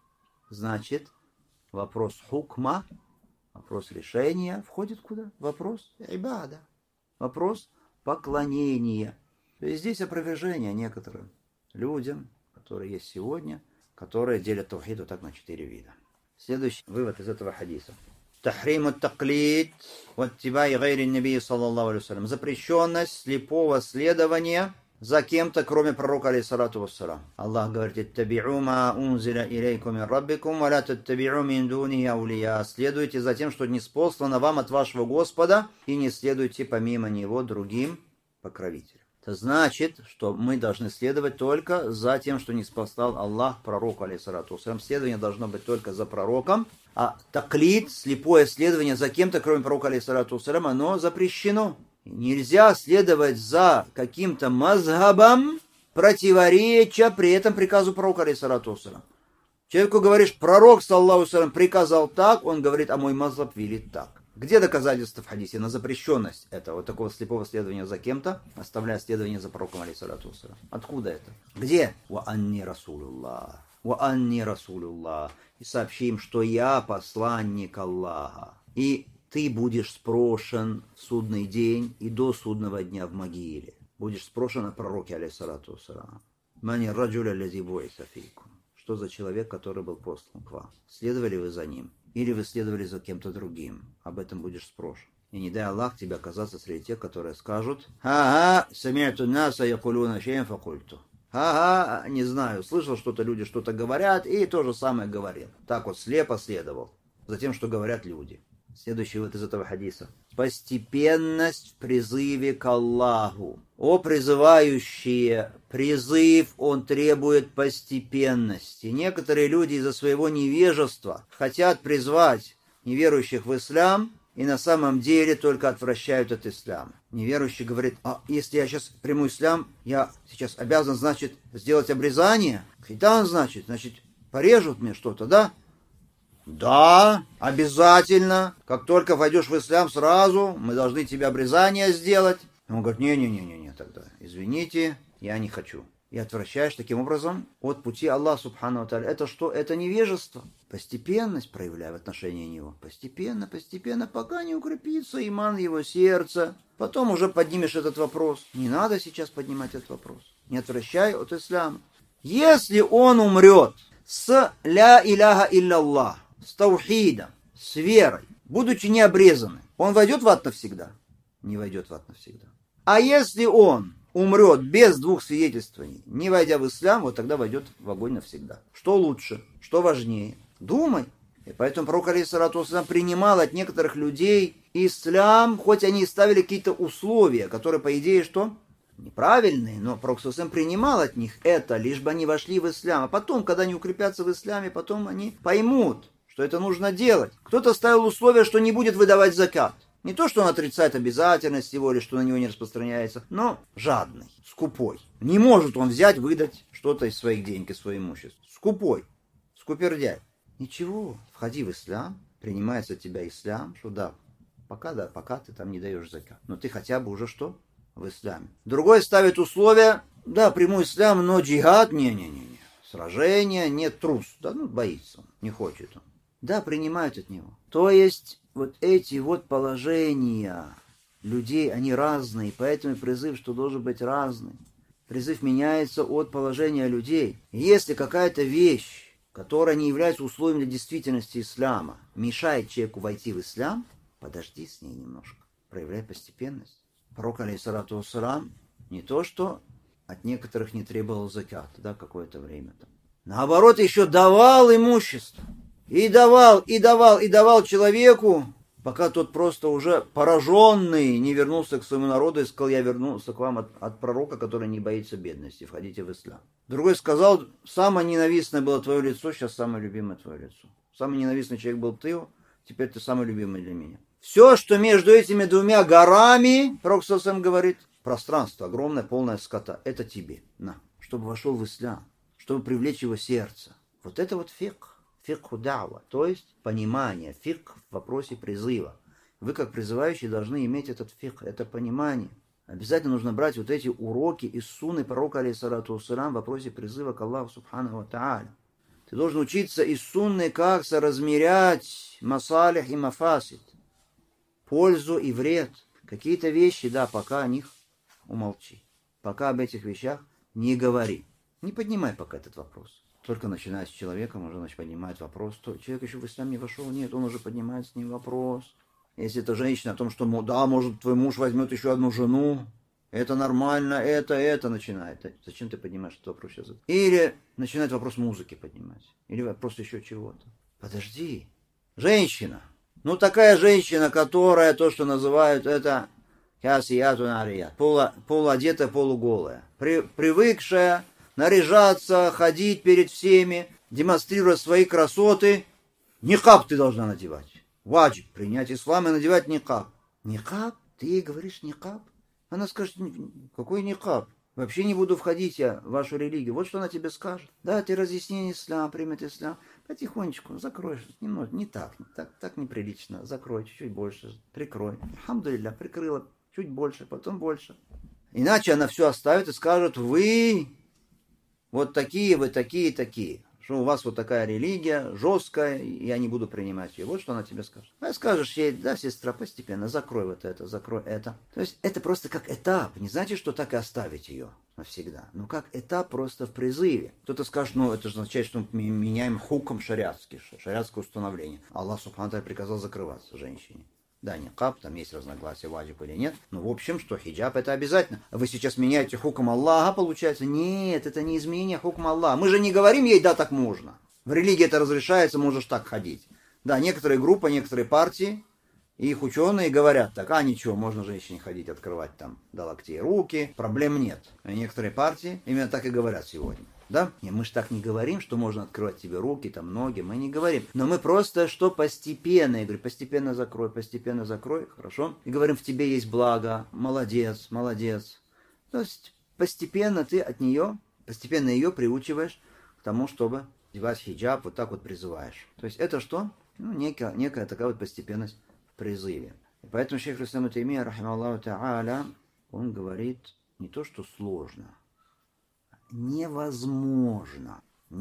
S1: Значит, вопрос хукма, вопрос решения входит куда? Вопрос ибада. Вопрос поклонения. То есть здесь опровержение некоторым людям, которые есть сегодня, которые делят таухид вот так на 4 вида. Следующий вывод из этого хадиса. Тахриму таклид ваттибай гайри наби саллаллаху алейхи вассалям. Запрещенность слепого следования за кем-то, кроме пророка алейхиссалату вассалам. Аллах говорит: «Иттаби'у ма унзиля илейкум мин раббикум, ва ла таттаби'у мин дунихи аулия». Следуйте за тем, что ниспослано вам от вашего Господа, и не следуйте помимо него другим покровителям. Это значит, что мы должны следовать только за тем, что ниспослал Аллах пророку алейхиссалату вассалам. Следование должно быть только за пророком, а таклид, слепое следование за кем-то, кроме пророка алейхиссалату вассалам, оно запрещено. Нельзя следовать за каким-то мазхабом, противореча при этом приказу пророка алейхиссалату вассалам. Человеку говоришь: пророк саллаллаху алейхи вассалям приказал так, он говорит: а мой мазхаб велит так. Где доказательства в хадисе на запрещенность этого вот такого слепого следования за кем-то, оставляя следование за пророком алейхиссалату вассалам? Откуда это? Где? Ва анни расулуллах. Ва анни расулуллах. И сообщи им, что я посланник Аллаха. И ты будешь спрошен в судный день и до судного дня в могиле. Будешь спрошен о пророке алейхиссалату вассалам. Мани раджуля лази буиса фийкум. Что за человек, который был послан к вам? Следовали вы за ним? Или вы следовали за кем-то другим? Об этом будешь спрошен. И не дай Аллах тебе оказаться среди тех, которые скажут: «Ха-ха, сами'ту наса якулуна шей'ан факульту». Ха-ха, не знаю, слышал что-то, люди что-то говорят, и то же самое говорил. Так вот слепо следовал за тем, что говорят люди. Следующий вот из этого хадиса. Постепенность в призыве к Аллаху. О призывающие, призыв, он требует постепенности. Некоторые люди из-за своего невежества хотят призвать неверующих в ислам, и на самом деле только отвращают от ислама. Неверующий говорит: а если я сейчас приму ислам, я сейчас обязан, значит, сделать обрезание? Хитан, значит, порежут мне что-то, да? Да, обязательно. Как только войдешь в ислам, сразу мы должны тебе обрезание сделать. Он говорит, не, тогда, извините, я не хочу. И отвращаешь таким образом от пути Аллаха Субхану ва Тааля. Это что? Это невежество. Постепенность проявляй в отношении него. Постепенно, пока не укрепится иман его сердца. Потом уже поднимешь этот вопрос. Не надо сейчас поднимать этот вопрос. Не отвращай от ислама. Если он умрет с ля иляха илляллах, с таухидом, с верой, будучи не обрезанным, он войдет в ад навсегда? Не войдет в ад навсегда. А если он умрет без двух свидетельствований, не войдя в ислам, вот тогда войдет в огонь навсегда. Что лучше? Что важнее? Думай. И поэтому пророк алейхиссалату вассалям принимал от некоторых людей ислам, хоть они и ставили какие-то условия, которые, по идее, что? Неправильные, но пророк алейхиссалам принимал от них это, лишь бы они вошли в ислам. А потом, когда они укрепятся в исламе, потом они поймут, что это нужно делать. Кто-то ставил условие, что не будет выдавать закат. Не то, что он отрицает обязательность его, или что на него не распространяется, но жадный, скупой. Не может он взять, выдать что-то из своих денег, из своего имущества. Скупой, скупердяй. Ничего, входи в ислам, принимается от тебя ислам, что да, пока ты там не даешь закат. Но ты хотя бы уже что? В исламе. Другой ставит условия, да, приму ислам, но джихад, не. Сражение, нет, трус. Да, боится он, не хочет он. Да, принимают от него. То есть, вот эти вот положения людей, они разные, поэтому призыв, что должен быть разный. Призыв меняется от положения людей. И если какая-то вещь, которая не является условием для действительности ислама, мешает человеку войти в ислам, подожди с ней немножко, проявляй постепенность. Пророк, алейхиссалату вассалам, не то что от некоторых не требовал закат, да, какое-то время там. Наоборот, еще давал имущество. И давал человеку, пока тот просто уже пораженный не вернулся к своему народу и сказал, я вернулся к вам от пророка, который не боится бедности, входите в ислам. Другой сказал, самое ненавистное было твое лицо, сейчас самое любимое твое лицо. Самый ненавистный человек был ты, теперь ты самый любимый для меня. Все, что между этими двумя горами, пророк сам говорит, пространство огромное, полное скота, это тебе, на, чтобы вошел в ислам, чтобы привлечь его сердце. Вот это вот фикх. Фикху дa'ва, то есть понимание, фикх в вопросе призыва. Вы, как призывающие, должны иметь этот фикх, это понимание. Обязательно нужно брать вот эти уроки из сунны пророка, алейхиссалату вассалям, в вопросе призыва к Аллаху субхану ва тааля. Ты должен учиться из сунны, как соразмерять масалих и мафасид, пользу и вред. Какие-то вещи, да, пока о них умолчи. Пока об этих вещах не говори. Не поднимай пока этот вопрос. Только начиная с человеком, уже поднимает вопрос. То человек еще в ислам не вошел, нет, он уже поднимает с ним вопрос. Если это женщина о том, что, да, может, твой муж возьмет еще одну жену, это нормально, это начинает. Зачем ты поднимаешь этот вопрос сейчас? Или начинает вопрос музыки поднимать. Или вопрос еще чего-то. Подожди. Женщина. Такая женщина, которая то, что называют это касиятун арият, полуодетая, полуголая. Привыкшая наряжаться, ходить перед всеми, демонстрируя свои красоты. Никаб ты должна надевать. Ваджиб, принять ислам и надевать никаб. Никаб? Ты ей говоришь никаб? Она скажет, какой никаб? Вообще не буду входить я в вашу религию. Вот что она тебе скажет. Да, ты разъясни ислам, примет ислам. Потихонечку закроешь. Немного, не так неприлично. Закрой чуть-чуть больше, прикрой. Алхамдулилля, прикрыла чуть больше, потом больше. Иначе она все оставит и скажет, вы вот такие, вы такие. Что у вас вот такая религия, жесткая, я не буду принимать ее. Вот что она тебе скажет. А скажешь ей, да, сестра, постепенно, закрой вот это, закрой это. То есть это просто как этап. Не значит, что так и оставить ее навсегда. Но как этап просто в призыве. Кто-то скажет, это же означает, что мы меняем хуком шариатское установление. Аллах субхану ва тааля приказал закрываться женщине. Да, никаб, там есть разногласия, ваджиб или нет. Но в общем, что хиджаб это обязательно. Вы сейчас меняете хукм Аллаха, получается? Нет, это не изменение хукма Аллаха. Мы же не говорим ей, да, так можно. В религии это разрешается, можешь так ходить. Да, некоторые группы, некоторые партии, и их ученые говорят так, ничего, можно женщине ходить, открывать там до локтей руки, проблем нет. А некоторые партии именно так и говорят сегодня. Да? И мы же так не говорим, что можно открывать тебе руки, там ноги, мы не говорим. Но мы просто, что постепенно, я говорю, постепенно закрой, хорошо? И говорим, в тебе есть благо, молодец. То есть постепенно ты от нее, постепенно ее приучиваешь к тому, чтобы одевать хиджаб, вот так вот призываешь. То есть это что? Ну, некая такая вот постепенность в призыве. И поэтому шейх ибн Таймия, рахимахуллаху та'аля, он говорит не то, что сложно, невозможно,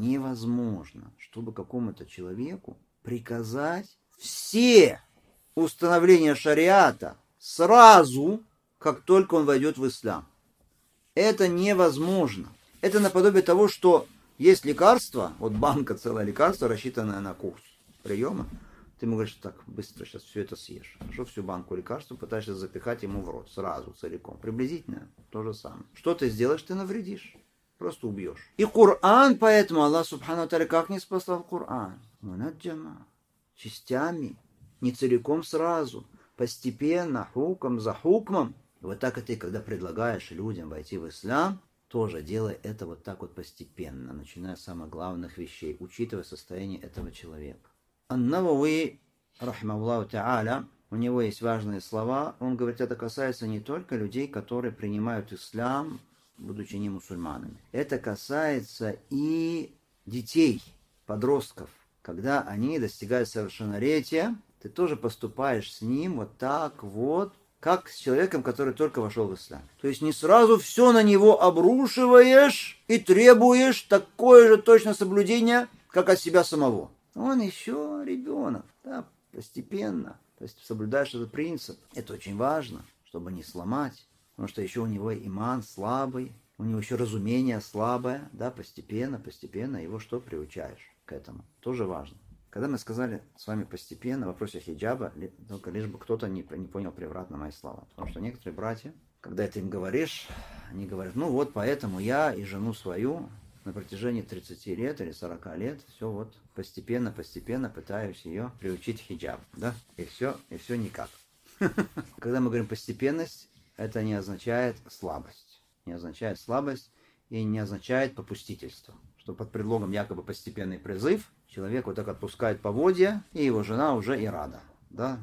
S1: чтобы какому-то человеку приказать все установления шариата сразу, как только он войдет в ислам. Это невозможно. Это наподобие того, что есть лекарство, вот банка целое лекарство, рассчитанное на курс приема. Ты ему говоришь, так, быстро сейчас все это съешь. Хорошо, всю банку лекарства пытаешься запихать ему в рот сразу, целиком. Приблизительно то же самое. Что ты сделаешь, ты навредишь. Просто убьешь. И Коран, поэтому Аллах Субхану Тааля как не спасал Коран? Наджама. Частями. Не целиком сразу. Постепенно, хуком за хукмом. И вот так и ты, когда предлагаешь людям войти в ислам, тоже делай это вот так вот постепенно, начиная с самых главных вещей, учитывая состояние этого человека. Ан-Навави, рахимахуллаху та'аля, у него есть важные слова. Он говорит, это касается не только людей, которые принимают ислам, будучи не мусульманами. Это касается и детей, подростков. Когда они достигают совершеннолетия, ты тоже поступаешь с ним вот так вот, как с человеком, который только вошел в ислам. То есть не сразу все на него обрушиваешь и требуешь такое же точно соблюдение, как от себя самого. Он еще ребенок, да, постепенно. То есть соблюдаешь этот принцип. Это очень важно, чтобы не сломать. Потому что еще у него иман слабый, у него еще разумение слабое, да, постепенно его что приучаешь к этому. Тоже важно. Когда мы сказали с вами постепенно в вопросе хиджаба, только лишь бы кто-то не понял превратно мои слова. Потому что некоторые братья, когда это им говоришь, они говорят, ну вот поэтому я и жену свою на протяжении 30 лет или 40 лет все вот постепенно пытаюсь ее приучить хиджаб, да, и все никак. Когда мы говорим постепенность, это не означает слабость. Не означает слабость и не означает попустительство. Что под предлогом якобы постепенный призыв человек вот так отпускает поводья, и его жена уже и рада. Да?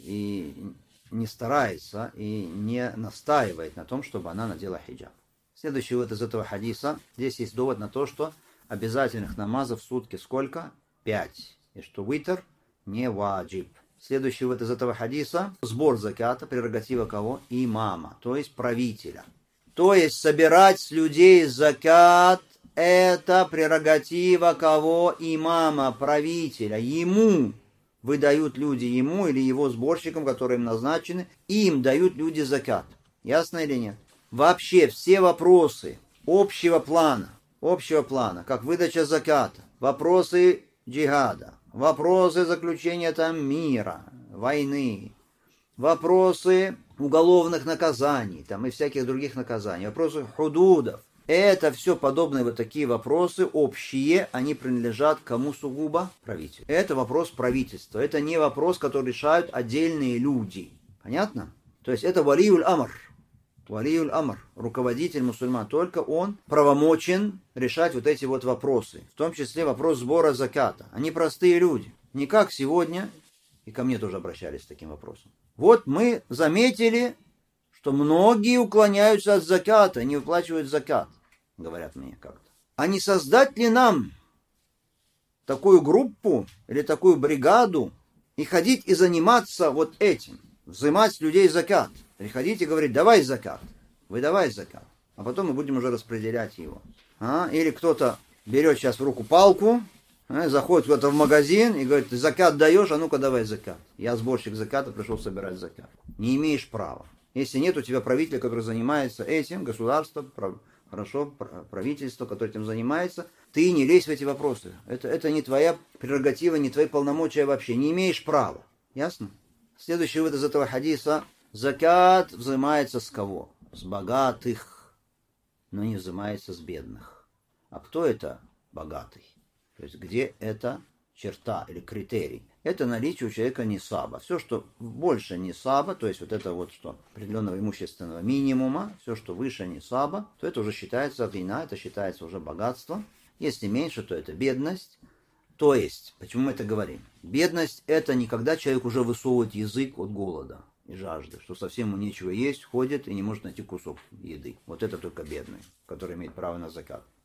S1: И не старается, и не настаивает на том, чтобы она надела хиджаб. Следующий вывод из этого хадиса. Здесь есть довод на то, что обязательных намазов в сутки сколько? 5. И что витр не ваджиб. Следующий вывод из этого хадиса. Сбор заката, прерогатива кого? Имама, то есть правителя. То есть собирать с людей закат — это прерогатива кого? Имама, правителя. Ему выдают люди, ему или его сборщикам, которые им назначены, им дают люди закат. Ясно или нет? Вообще все вопросы общего плана, как выдача заката, вопросы джихада, вопросы заключения там мира, войны, вопросы уголовных наказаний там, и всяких других наказаний, вопросы худудов. Это все подобные вот такие вопросы общие, они принадлежат кому сугубо? Правителю. Это вопрос правительства, это не вопрос, который решают отдельные люди. Понятно? То есть это валиюль амр. Валиюль амр, руководитель мусульман, только он правомочен решать вот эти вот вопросы, в том числе вопрос сбора заката. Они простые люди, не как сегодня, и ко мне тоже обращались с таким вопросом. Вот мы заметили, что многие уклоняются от заката, не выплачивают закат, говорят мне как-то. А не создать ли нам такую группу или такую бригаду и ходить и заниматься вот этим, взимать с людей закат? Приходить и говорить, давай закат, выдавай закат, а потом мы будем уже распределять его. Или кто-то берет сейчас в руку палку, заходит куда-то в магазин и говорит, ты закат даешь, а ну-ка давай закат. Я сборщик заката, пришел собирать закат. Не имеешь права. Если нет у тебя правителя, который занимается этим, государство, хорошо, правительство, которое этим занимается, ты не лезь в эти вопросы. Это не твоя прерогатива, не твои полномочия вообще. Не имеешь права. Ясно? Следующий вывод из этого хадиса. Закат взимается с кого? С богатых, но не взимается с бедных. А кто это богатый? То есть где эта черта или критерий? Это наличие у человека нисаба. Все, что больше нисаба, то есть вот это вот что определенного имущественного минимума, все, что выше нисаба, то это уже считается гина, это считается уже богатство. Если меньше, то это бедность. То есть, почему мы это говорим? Бедность — это не когда человек уже высовывает язык от голода и жажды, что совсем ему нечего есть, ходит и не может найти кусок еды. Вот это только бедный, который имеет право на закат.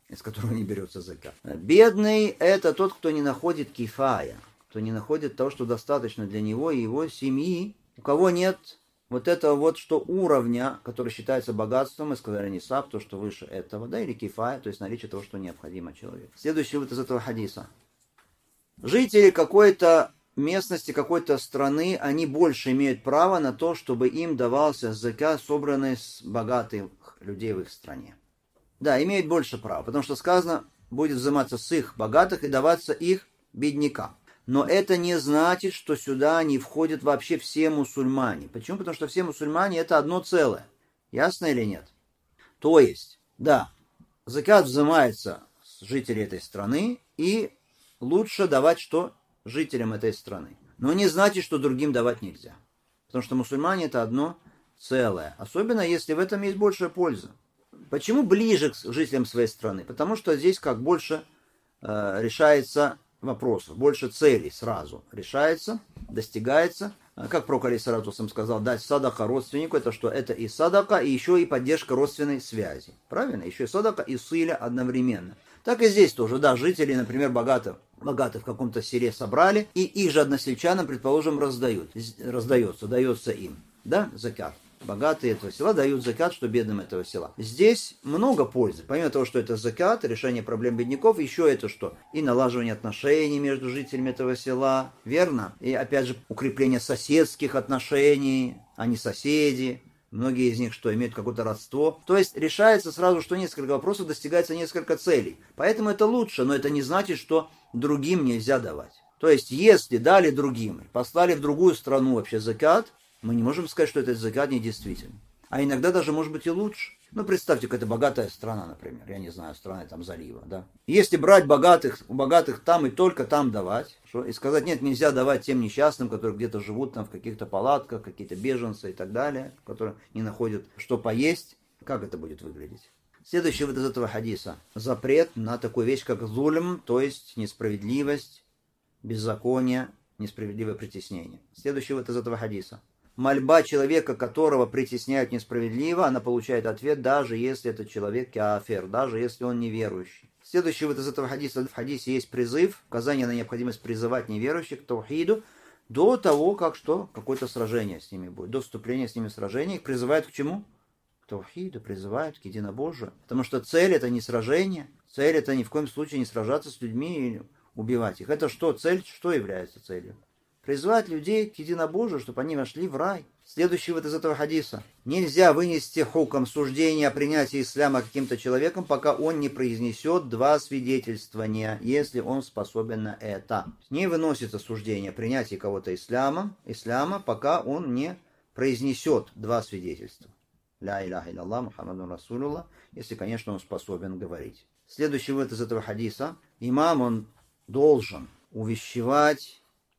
S1: из которого не берется закат. Бедный – это тот, кто не находит кифая, кто не находит того, что достаточно для него и его семьи, у кого нет вот этого вот, что уровня, который считается богатством, мы сказали нисаб, то, что выше этого, да, или кифая, то есть наличие того, что необходимо человеку. Следующий вот из этого хадиса. Жители какой-то местности, какой-то страны, они больше имеют право на то, чтобы им давался закат, собранный с богатых людей в их стране. Да, имеют больше права, потому что сказано, будет взиматься с их богатых и даваться их беднякам. Но это не значит, что сюда не входят вообще все мусульмане. Почему? Потому что все мусульмане это одно целое. Ясно или нет? То есть, да, закат взимается с жителей этой страны, и лучше давать что? Жителям этой страны. Но не значит, что другим давать нельзя. Потому что мусульмане это одно целое. Особенно, если в этом есть большая польза. Почему ближе к жителям своей страны? Потому что здесь как больше решается вопросов, больше целей сразу решается, достигается. Как пророк алейхиссалату вассалям сказал, дать садака родственнику, это что? Это и садака, и еще и поддержка родственной связи. Правильно? Еще и садака, и сыля одновременно. Так и здесь тоже, да, жители, например, богатых в каком-то селе собрали, и их же односельчанам, предположим, дается им, да, закат. Богатые этого села дают закат, что бедным этого села. Здесь много пользы. Помимо того, что это закат, решение проблем бедняков, еще это что? И налаживание отношений между жителями этого села, верно? И опять же, укрепление соседских отношений, а не соседи. Многие из них что, имеют какое-то родство. То есть решается сразу, что несколько вопросов, достигается несколько целей. Поэтому это лучше, но это не значит, что другим нельзя давать. То есть, если дали другим, послали в другую страну вообще закат, мы не можем сказать, что этот закат недействителен. А иногда даже может быть и лучше. Ну, представьте, какая-то богатая страна, например. Я не знаю, страна там залива, да. Если брать у богатых там и только там давать, и сказать, нет, нельзя давать тем несчастным, которые где-то живут там в каких-то палатках, какие-то беженцы и так далее, которые не находят, что поесть, как это будет выглядеть? Следующий вот из этого хадиса. Запрет на такую вещь, как зульм, то есть несправедливость, беззаконие, несправедливое притеснение. Следующий вот из этого хадиса. Мольба человека, которого притесняют несправедливо, она получает ответ, даже если этот человек кафир, даже если он неверующий. Следующий вот из этого хадиса, в хадисе есть призыв, указание на необходимость призывать неверующих к таухиду до того, как что, какое-то сражение с ними будет, до вступления с ними в сражение. Их призывают к чему? К таухиду, призывают к единобожию. Потому что цель это не сражение, цель это ни в коем случае не сражаться с людьми и убивать их. Это что? Цель, что является целью? Призвать людей к единобожию, чтобы они вошли в рай. Следующий вот из этого хадиса. Нельзя вынести хуком суждение о принятии ислама каким-то человеком, пока он не произнесет два свидетельствования, если он способен на это. Не выносится суждение о принятии кого-то ислама, пока он не произнесет два свидетельства. Ля иляха илляллах, Мухаммадун Расулуллах, если, конечно, он способен говорить. Следующий вот из этого хадиса. Имам, он должен увещевать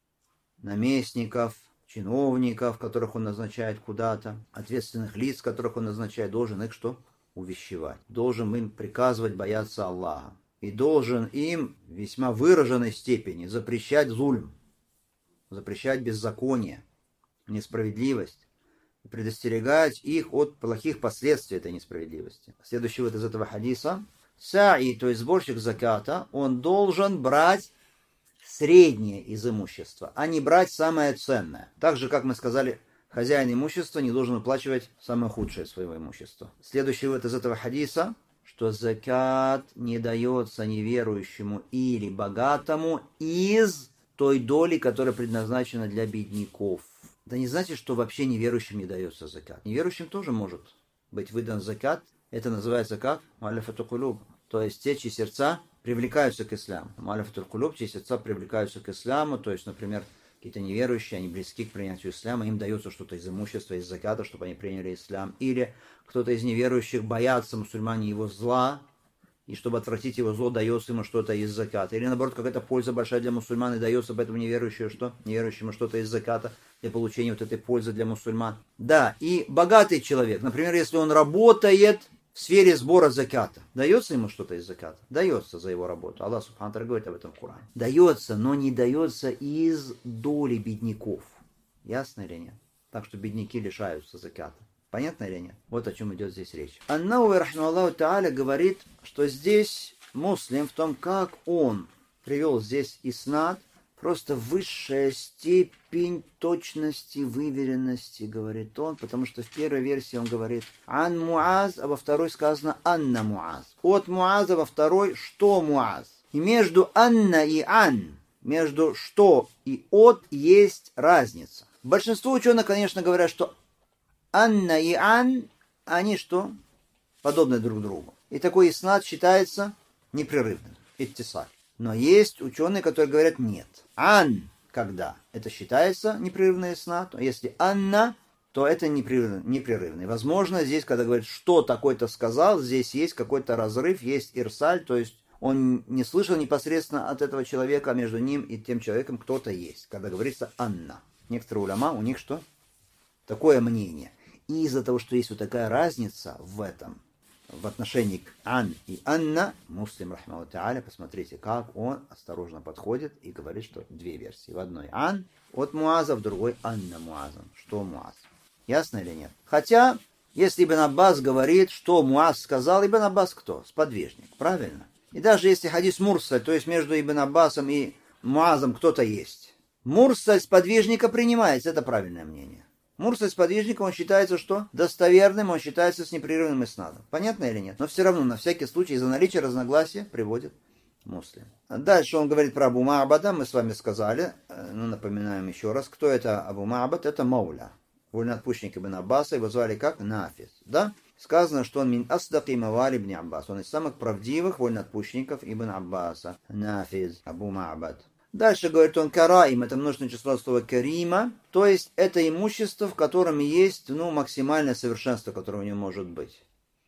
S1: наместников, чиновников, которых он назначает куда-то, ответственных лиц, которых он назначает, должен их что? Увещевать. Должен им приказывать бояться Аллаха. И должен им в весьма выраженной степени запрещать зульм, запрещать беззаконие, несправедливость, и предостерегать их от плохих последствий этой несправедливости. Следующий вот из этого хадиса. Саи, то есть сборщик заката, он должен брать среднее из имущества, а не брать самое ценное. Так же, как мы сказали, хозяин имущества не должен выплачивать самое худшее своего имущества. Следующий вот из этого хадиса, что закат не дается неверующему или богатому из той доли, которая предназначена для бедняков. Это не значит, что вообще неверующим не дается закат. Неверующим тоже может быть выдан закат. Это называется как? Ма'аляфату кулуб. То есть те, чьи сердца привлекаются к исламу. Ма'аляфату кулуб, чьи сердца привлекаются к исламу. То есть, например, какие-то неверующие, они близки к принятию ислама, им дается что-то из имущества, из заката, чтобы они приняли ислам. Или кто-то из неверующих боятся мусульмане его зла, и чтобы отвратить его зло, дается ему что-то из заката. Или наоборот, какая-то польза большая для мусульман, и дается поэтому неверующему что-то из заката для получения вот этой пользы для мусульман. Да, и богатый человек, например, если он работает в сфере сбора заката, дается ему что-то из заката? Дается за его работу. Аллах Субхану ва Тааля говорит об этом в Коране. Дается, но не дается из доли бедняков. Ясно или нет? Так что бедняки лишаются заката. Понятно или нет? Вот о чем идет здесь речь. Ан-Навави, рахмахуллаху тааля, говорит, что здесь Муслим в том, как он привел здесь иснад, просто высшая степень точности, выверенности, говорит он, потому что в первой версии он говорит «ан Муаз», а во второй сказано «анна Муаз». От Муаза, во второй «что Муаз». И между «анна» и «ан», между «что» и «от» есть разница. Большинство ученых, конечно, говорят, что «анна» и «ан», они что? Подобны друг другу. И такой иснад считается непрерывным. Иттисаль. Но есть ученые, которые говорят нет. Ан, когда? Это считается непрерывный иснад. А если анна, то это непрерывный. Возможно, здесь, когда говорят, что такой-то сказал, здесь есть какой-то разрыв, есть ирсаль, то есть он не слышал непосредственно от этого человека, а между ним и тем человеком кто-то есть. Когда говорится анна. Некоторые уляма, у них что? Такое мнение. И из-за того, что есть вот такая разница в этом, в отношении к ан и анна, Муслим, рахмаху тааля, посмотрите, как он осторожно подходит и говорит, что две версии. В одной ан от Муаза, в другой анна Муаза. Что Муаз? Ясно или нет? Хотя, если Ибн Аббас говорит, что Муаз сказал, Ибн Аббас кто? Сподвижник, правильно? И даже если хадис мурсаль, то есть между Ибн Аббасом и Муазом кто-то есть, мурсаль сподвижника принимается, это правильное мнение. Мурсаль сподвижника, он считается что? Достоверным, он считается с непрерывным иснадом. Понятно или нет? Но все равно, на всякий случай, из-за наличия разногласия приводит Муслим. Дальше он говорит про Абу Ма'бада, мы с вами сказали, напоминаем еще раз, кто это Абу Ма'бад? Это Мауля, вольноотпущенник Ибн Аббаса, его звали как? Нафис, да? Сказано, что он мин асдаки мавали ибн Аббас, он из самых правдивых вольноотпущенников Ибн Аббаса. Нафис, Абу Ма'бад. Дальше говорит он караим, это множественное число слова карима, то есть это имущество, в котором есть максимальное совершенство, которое у него может быть.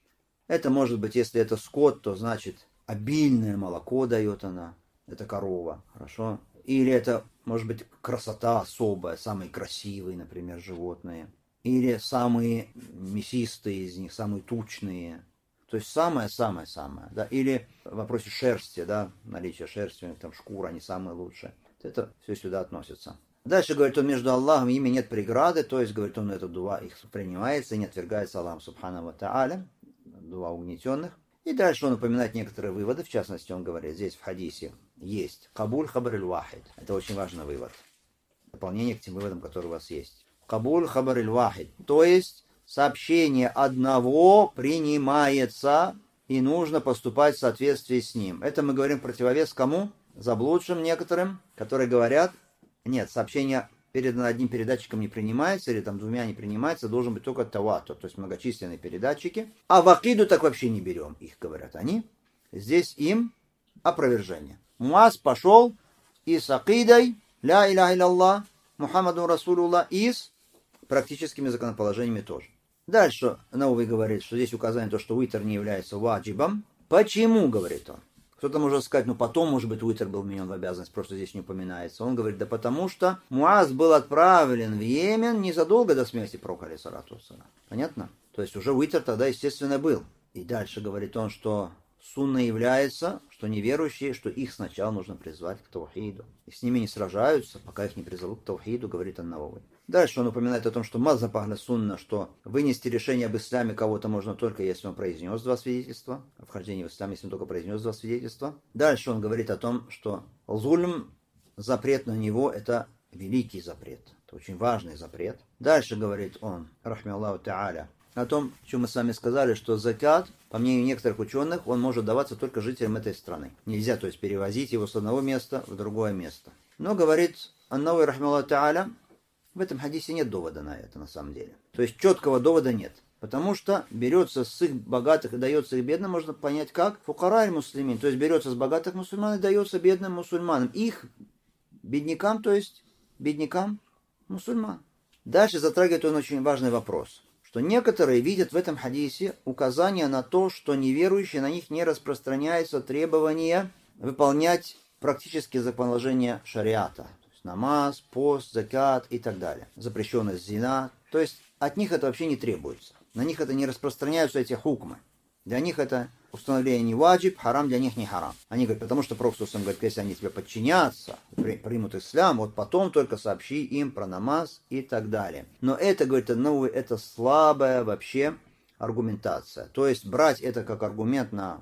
S1: Это может быть, если это скот, то значит обильное молоко дает она, это корова, хорошо? Или это может быть красота особая, самые красивые, например, животные. Или самые мясистые из них, самые тучные. То есть самое-самое-самое. Да? Или в вопросе шерсти, да, наличие шерсти, у них там шкура, они самые лучшие. Это все сюда относится. Дальше, говорит он, между Аллахом и ими нет преграды, то есть, говорит он, эта дуа их принимается и не отвергается Аллахом субхану ва тааля, дуа угнетенных. И дальше он упоминает некоторые выводы, в частности, он говорит, здесь в хадисе есть кабуль хабар аль-вахид. Это очень важный вывод. Дополнение к тем выводам, которые у вас есть. Кабуль хабар аль-вахид. То есть, сообщение одного принимается, и нужно поступать в соответствии с ним. Это мы говорим в противовес кому? Заблудшим некоторым, которые говорят, нет, сообщение передано одним передатчиком не принимается, или там двумя не принимается, должен быть только таватур, то есть многочисленные передатчики. А в акиду так вообще не берем, их говорят они. Здесь им опровержение. Муаз пошел и с акидой, ля иляха илlallah, Мухаммаду Расулуллах, и с практическими законоположениями тоже. Дальше Науви говорит, что здесь указание то, что уитр не является ваджибом. Почему, говорит он? Кто-то может сказать, потом, может быть, уитр был вменен в обязанность, просто здесь не упоминается. Он говорит, да потому что Муаз был отправлен в Йемен незадолго до смерти пророка, алейхиссалату вассалям. Понятно? То есть уже уитр тогда, естественно, был. И дальше говорит он, что сунна является, что неверующие, что их сначала нужно призвать к таухиду. И с ними не сражаются, пока их не призовут к таухиду, говорит Ан-Навави. Дальше он упоминает о том, что мазхаб ахля сунна, что вынести решение об исламе кого-то можно только, если он произнес два свидетельства. О вхождении в ислам, если он только произнес два свидетельства. Дальше он говорит о том, что зульм, запрет на него, это великий запрет. Это очень важный запрет. Дальше говорит он, рахми Аллаху та'аля, о том, что мы с вами сказали, что закат, по мнению некоторых ученых, он может даваться только жителям этой страны. Нельзя, то есть, перевозить его с одного места в другое место. Но, говорит Ан-Навави, рахми Аллаху та'аля, в этом хадисе нет довода на это, на самом деле. То есть, четкого довода нет. Потому что берется с их богатых и дается их бедным, можно понять как? Фукара аль-муслимин. То есть, берется с богатых мусульман и дается бедным мусульманам. Их беднякам, то есть, беднякам мусульман. Дальше затрагивает он очень важный вопрос. Что некоторые видят в этом хадисе указание на то, что неверующие, на них не распространяется требование выполнять практические законоположения шариата. То есть намаз, пост, закат и так далее. Запрещенность зина. То есть от них это вообще не требуется. На них это не распространяются эти хукмы. Для них это установление не ваджиб, харам для них не харам. Они говорят, потому что Пророк говорит, если они тебе подчинятся, примут ислам, вот потом только сообщи им про намаз и так далее. Но это, говорит Ан-Навави, это слабая вообще аргументация. То есть брать это как аргумент на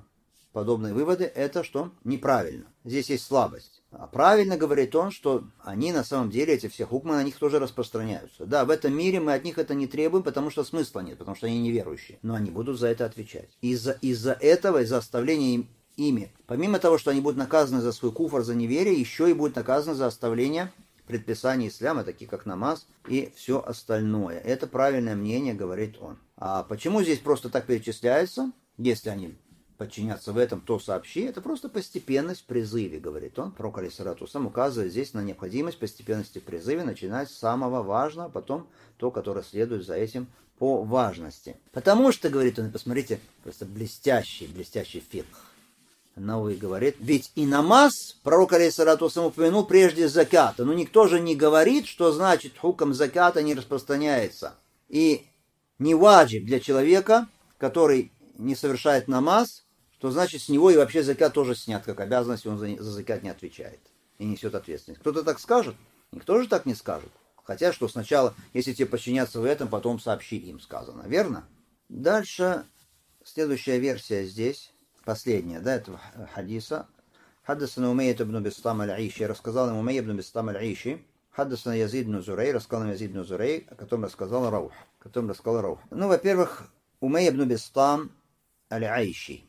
S1: подобные выводы, это что? Неправильно. Здесь есть слабость. А правильно говорит он, что они на самом деле, эти все хукмы, на них тоже распространяются. Да, в этом мире мы от них это не требуем, потому что смысла нет, потому что они неверующие. Но они будут за это отвечать. Из-за этого, из-за оставления ими, помимо того, что они будут наказаны за свой куфр, за неверие, еще и будут наказаны за оставление предписаний ислама, такие как намаз и все остальное. Это правильное мнение, говорит он. А почему здесь просто так перечисляется? Если они подчиняться в этом, то сообщи. Это просто постепенность в призыве, говорит он. Пророк алейхиссалату вассалям указывает здесь на необходимость постепенности в призыве, начинать с самого важного, потом то, которое следует за этим по важности. Потому что, говорит он, посмотрите, просто блестящий фикх. Науи говорит, ведь и намаз пророк алейхиссалату вассалям упомянул прежде заката. Но никто же не говорит, что значит хукм заката не распространяется. И не ваджиб для человека, который не совершает намаз, что значит с него и вообще закат тоже снят, как обязанность, он за закат не отвечает и несет ответственность. Кто-то так скажет? Никто же так не скажет. Хотя, что сначала, если тебе подчиняться в этом, потом сообщи им, сказано. Верно? Дальше, следующая версия здесь, последняя, да, этого хадиса. Хаддасана Умейя ибн Бистам аль-Иши, рассказал ему Умейя ибн Бистам аль-Иши. Хаддасана Язид ибн Зурей, рассказал ему Язид ибн Зурей, о котором рассказал Раух. Ну, во-первых, Умейя ибн Бистам аль-Айши.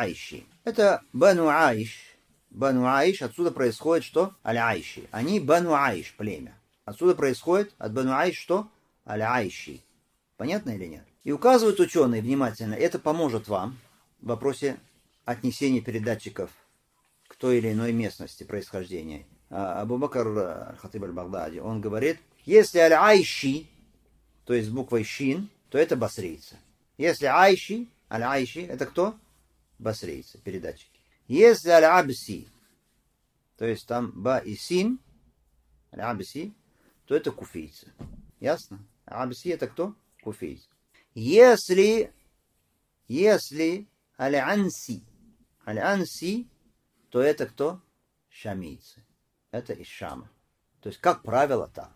S1: Это Бану Аиш. Бану Аиш, отсюда происходит что? Аль-Айши. Они Бану Аиш, племя. Отсюда происходит от Бану Аиш что? Аль-Айши. Понятно или нет? И указывают ученые внимательно, это поможет вам в вопросе отнесения передатчиков к той или иной местности происхождения. Абу Бакр Хатиб аль-Багдади, он говорит, если Аль-Айши, то есть с буквой Шин, то это басрейцы. Если Айши, Аль-Айши, это кто? Басрейцы, передатчики. Если Аль-Абси, то есть там Ба и Син, Аль-Абси, то это куфийцы. Ясно? Абси это кто? Куфийцы. Если Аль-Анси, то это кто? Шамийцы. Это из Шама. То есть, как правило, так.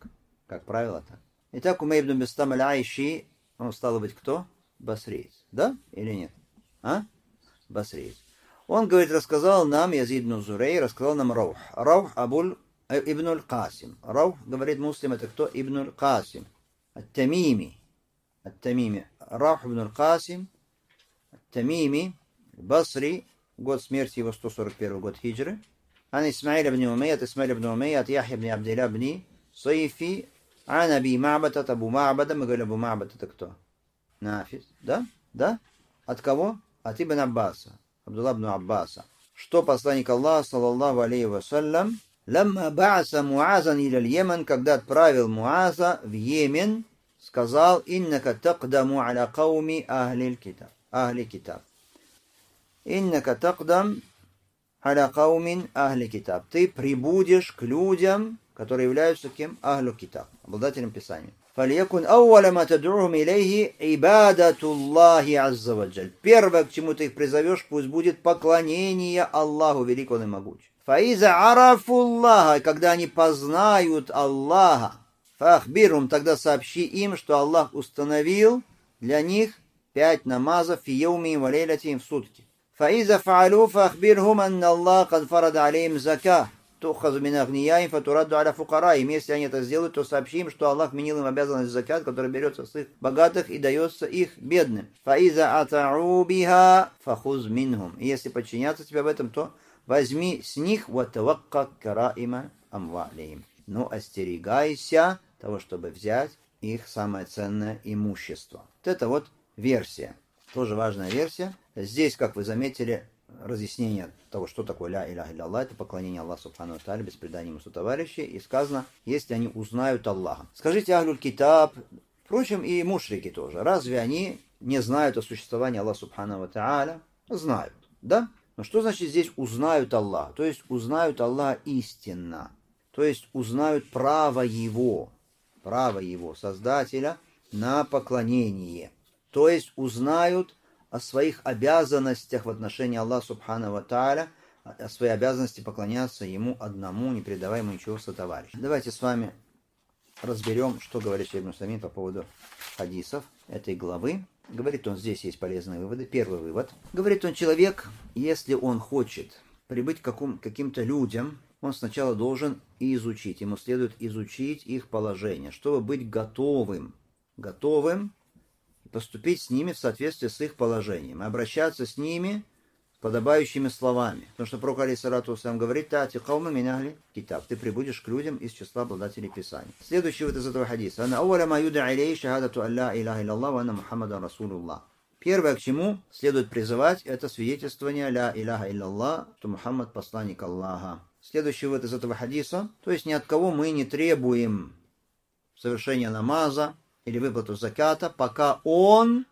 S1: Итак, Умейя ибн Бистам аль-Айши, он стало быть кто? Басриец. Да? Или нет? Басриец. Он, говорит, рассказал нам, Язид ибн Зурей, рассказал нам Раух. Раух ибн аль-Касим. Раух, говорит муслим, это кто? Ибн аль-Касим. Ат-Тамими. Раух ибн аль-Касим. Ат-Тамими. Басри. Год смерти его 141 год хиджры. عن إسماعيل بن أمية يحيى بن عبد الله بن صيفي عن أبي معبدة أبو معبدة. Мы говорили, Абу Ма'бад это кто? Нафис. Да? От кого? От Ибн Аббаса. Абдулла ибн Аббаса. Что посланник Аллаха, саллаллаху алейхи вассалям, лямма ба'аса Муазан иля Йемен, когда отправил Муаза в Йемен, сказал, иннака тaqдаму аля кауми ахли китаб. Иннака тaqдам аля каумин ахли китаб. Ты прибудешь к людям, которые являются кем? Ахлю китаб, обладателем Писания. Фалякун ауаля ма тад'ухум илейхи ибадатуллахи азза ва джаль. Первое, к чему ты их призовешь, пусть будет поклонение Аллаху великому и могучему. Фаиза арафуллаха, когда они познают Аллаха, фахбирум, тогда сообщи им, что Аллах установил для них 5 намазов фи яуми ва лейлатихим в сутки. فإذا فعلوا فأخبرهم أن الله قد فرض عليهم زكاة تؤخذ من أغنيائهم فترد على فقرائهم. Если они это сделают, то сообщим, что Аллах вменил им обязанность закат, который берется с их богатых и дается их бедным. فإذا أطاعوا بها فخذ منهم. И если подчинятся тебе в этом, то возьми с них وتوقع كرائم أموالهم. Но остерегайся того, чтобы взять их самое ценное имущество. Вот это вот версия. Тоже важная версия. Здесь, как вы заметили, разъяснение того, что такое ля иляха илля, это поклонение Аллаху субхану ва тааля без предания ему сотоварищей. И сказано, если они узнают Аллаха. Скажите, ахлюль китаб, впрочем, и мушрики тоже. Разве они не знают о существовании Аллаха субхану ва тааля? Знают, да? Но что значит здесь узнают Аллаха? То есть узнают Аллаха истинно. То есть узнают право Его, Создателя, на поклонение. То есть узнают о своих обязанностях в отношении Аллаха субхану ва тааля, о своей обязанности поклоняться Ему одному, не передавая Ему ничего сотоварища. Давайте с вами разберем, что говорит Шейх Ибн Усаймин по поводу хадисов этой главы. Говорит он, здесь есть полезные выводы. Первый вывод. Говорит он, человек, если он хочет прибыть к каким-то людям, он сначала должен изучить. Ему следует изучить их положение, чтобы быть готовым поступить с ними в соответствии с их положением, и обращаться с ними подобающими словами. Потому что пророк алейхиссалату вассалям говорит: «Тати каума мин ахли китаб». Ты прибудешь к людям из числа обладателей Писания. Следующий вот из этого хадиса. «Ана ауаля ма юда алей шахадату алла илляха илляллах ва анна Мухаммадан расулуллах». Первое, к чему следует призывать, это свидетельствование ля илляха илляллах, что Мухаммад посланник Аллаха. Следующий вот из этого хадиса. То есть ни от кого мы не требуем совершения намаза или выплату заката, пока он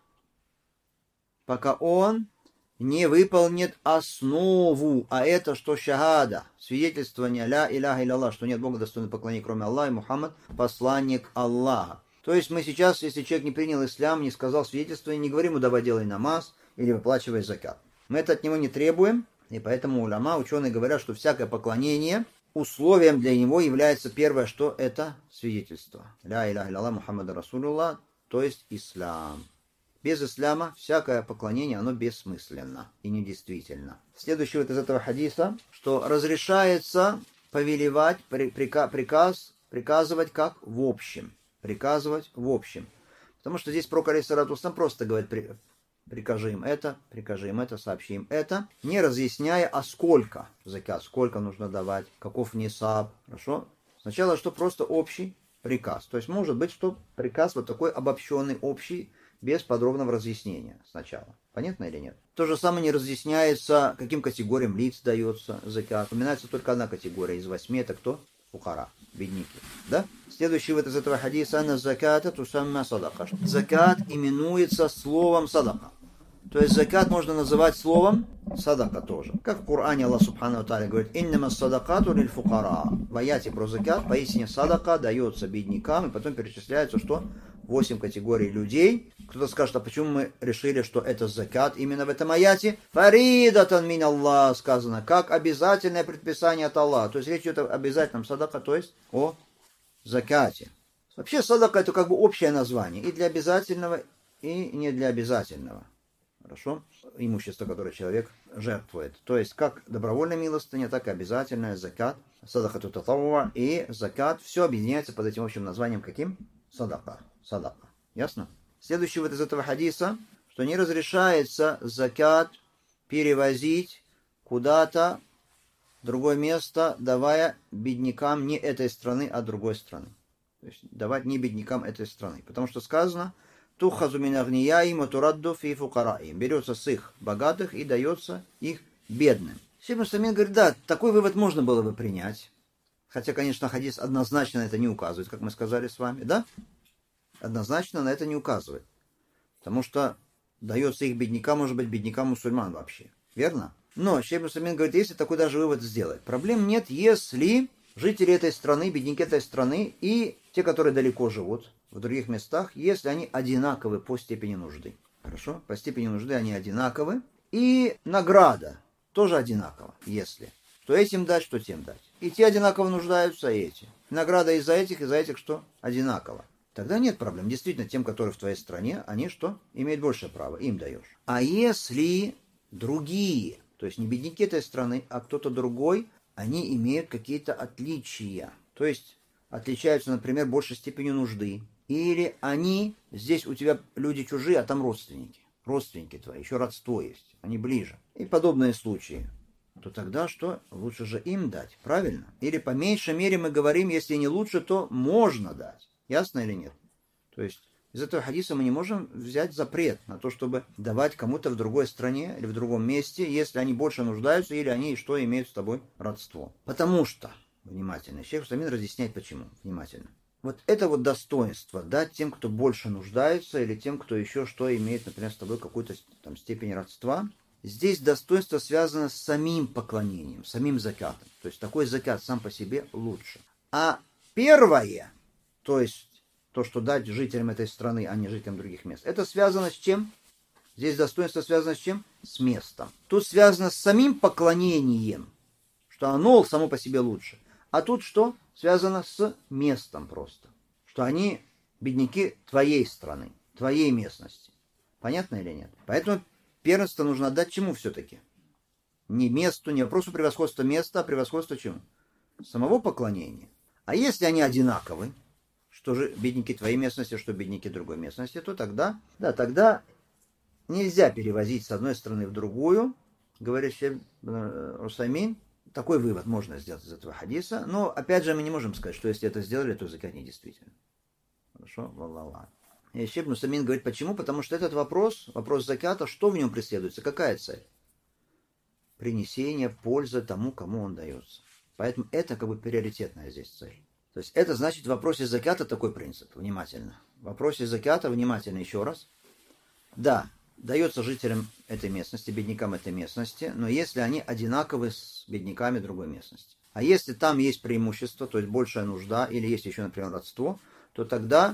S1: не выполнит основу, а это что? Шахада, свидетельствование ля илляха илляллах, что нет Бога достойного поклонения, кроме Аллаха, и Мухаммад посланник Аллаха. То есть мы сейчас, если человек не принял ислам, не сказал свидетельствование, не говорим ему: давай делай намаз или выплачивай закат. Мы это от него не требуем, и поэтому уляма, ученые говорят, что всякое поклонение, условием для него является первое, что это свидетельство. Ля илляха илляллах Мухаммад расулуллах, то есть ислам. Без исляма всякое поклонение, оно бессмысленно и недействительно. Следующий вот из этого хадиса, что разрешается повелевать, приказывать как в общем. Приказывать в общем. Потому что здесь пророк алейхиссалату вассалям просто говорит: прикажи им это, сообщи им это, не разъясняя, а сколько закат, сколько нужно давать, каков нисаб. Хорошо? Сначала что? Просто общий приказ. То есть может быть, что приказ вот такой обобщенный, общий, без подробного разъяснения сначала. Понятно или нет? То же самое не разъясняется, каким категориям лиц дается закат. Упоминается только одна категория из 8. Это кто? Фукара, бедняки. Да? Следующий вот из этого хадиса: «Анна заката тусамма садака». Закат именуется словом садака. То есть закат можно называть словом садака тоже. Как в Коране Аллах Субхану Тааля говорит: «Иннама садакату лиль фукара». В аяте про закат поистине садака дается беднякам, и потом перечисляется, что 8 категорий людей. Кто-то скажет: а почему мы решили, что это закат именно в этом аяте? Фаридатан мин Аллах сказано, как обязательное предписание от Аллаха. То есть речь идет об обязательном садака, то есть о закате. Вообще садака это как бы общее название и для обязательного, и не для обязательного. Хорошо? Имущество, которое человек жертвует. То есть как добровольная милостыня, так и обязательная закат. Садака тутатавва и закат. Все объединяется под этим общим названием каким? Садака. Садака. Ясно? Следующий вот из этого хадиса, что не разрешается закат перевозить куда-то в другое место, давая беднякам не этой страны, а другой страны. То есть давать не беднякам этой страны. Потому что сказано: тухазу мин агнияим атурадду фи фукараим. Берется с их богатых и дается их бедным. Шейх Мусамин говорит: да, такой вывод можно было бы принять. Хотя, конечно, хадис однозначно на это не указывает, как мы сказали с вами, да? Однозначно на это не указывает. Потому что дается их беднякам, может быть, беднякам мусульман вообще. Верно? Но Шейх Мусамин говорит, если такой даже вывод сделать, проблем нет, если жители этой страны, бедняки этой страны и те, которые далеко живут, в других местах, если они одинаковы по степени нужды. Хорошо? По степени нужды они одинаковы. И награда тоже одинакова, если. Что этим дать, что тем дать. И те одинаково нуждаются, и эти. Награда из-за этих что? Одинаково. Тогда нет проблем. Действительно, тем, которые в твоей стране, они что? Имеют большее право, им даешь. А если другие, то есть не бедняки этой страны, а кто-то другой, они имеют какие-то отличия. То есть отличаются, например, большей степенью нужды. Или они, здесь у тебя люди чужие, а там родственники. Родственники твои, еще родство есть, они ближе. И подобные случаи. То тогда что? Лучше же им дать, правильно? Или по меньшей мере мы говорим, если не лучше, то можно дать. Ясно или нет? То есть из этого хадиса мы не можем взять запрет на то, чтобы давать кому-то в другой стране или в другом месте, если они больше нуждаются или они что имеют с тобой родство. Потому что, внимательно, Шейх Мусамин разъясняет почему, внимательно. Вот это вот достоинство дать тем, кто больше нуждается, или тем, кто еще что имеет, например, с тобой какую-то там степень родства. Здесь достоинство связано с самим поклонением, самим закатом. То есть такой закат сам по себе лучше. А первое, то есть то, что дать жителям этой страны, а не жителям других мест, это связано с чем? Здесь достоинство связано с чем? С местом. Тут связано с самим поклонением, что оно само по себе лучше. А тут что? Связано с местом просто. Что они бедняки твоей страны, твоей местности. Понятно или нет? Поэтому первенство нужно отдать чему все-таки? Не месту, не вопросу превосходства места, а превосходство чему? Самого поклонения. А если они одинаковы, что же бедники твоей местности, что бедники другой местности, то тогда, да, тогда нельзя перевозить с одной стороны в другую, говорит Шейх Усаймин. Такой вывод можно сделать из этого хадиса, но опять же мы не можем сказать, что если это сделали, то закат не действительно. Хорошо? Валлаллах. И Шейх Усаймин говорит, почему? Потому что этот вопрос заката, что в нем преследуется, какая цель? Принесение пользы тому, кому он дается. Поэтому это как бы приоритетная здесь цель. То есть это значит в вопросе заката такой принцип. Внимательно. В вопросе заката, внимательно еще раз. Да, дается жителям этой местности, беднякам этой местности, но если они одинаковы с бедняками другой местности. А если там есть преимущество, то есть большая нужда, или есть еще, например, родство, то тогда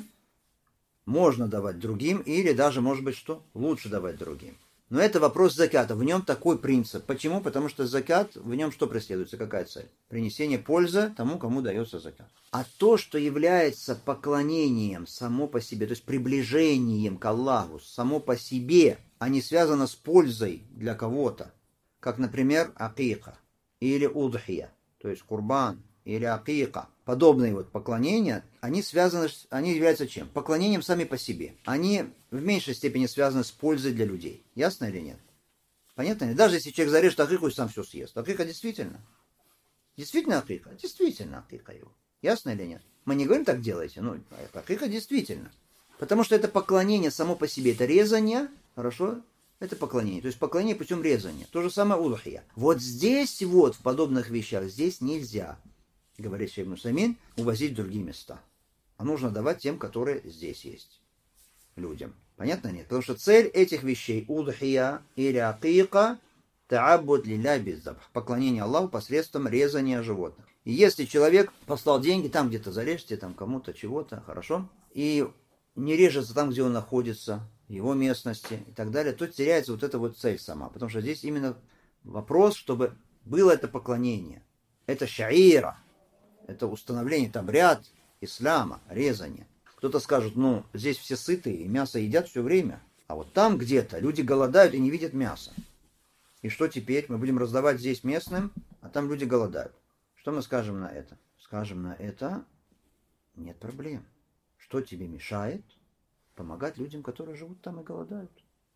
S1: можно давать другим, или даже, может быть, что лучше давать другим. Но это вопрос заката. В нем такой принцип. Почему? Потому что закат, в нем что преследуется? Какая цель? Принесение пользы тому, кому дается закат. А то, что является поклонением само по себе, то есть приближением к Аллаху само по себе, а не связано с пользой для кого-то, как, например, акика или удхия, то есть курбан или акика, подобные вот поклонения, они связаны, они являются чем? Поклонением сами по себе. Они в меньшей степени связаны с пользой для людей. Ясно или нет? Понятно ли? Даже если человек зарежет акику и сам все съест. Акика действительно. Действительно акика? Действительно акика его. Ясно или нет? Мы не говорим, так делайте, но акика действительно. Потому что это поклонение само по себе. Это резание, хорошо? Это поклонение. То есть поклонение путем резания. То же самое удхия. Вот здесь вот, в подобных вещах, здесь нельзя, говорит Шейх Усаймин, увозить в другие места. А нужно давать тем, которые здесь есть. Людям. Понятно нет? Потому что цель этих вещей удхия или акика та'аббуд лилля беззабх. Поклонение Аллаху посредством резания животных. И если человек послал деньги, там где-то зарежьте, там кому-то чего-то, хорошо, и не режется там, где он находится, в его местности и так далее, то теряется вот эта вот цель сама. Потому что здесь именно вопрос, чтобы было это поклонение. Это шаира. Это установление, там ряд ислама, резание. Кто-то скажет, ну, здесь все сытые, и мясо едят все время. А вот там где-то люди голодают и не видят мяса. И что теперь? Мы будем раздавать здесь местным, а там люди голодают. Что мы скажем на это? Скажем на это, нет проблем. Что тебе мешает помогать людям, которые живут там и голодают?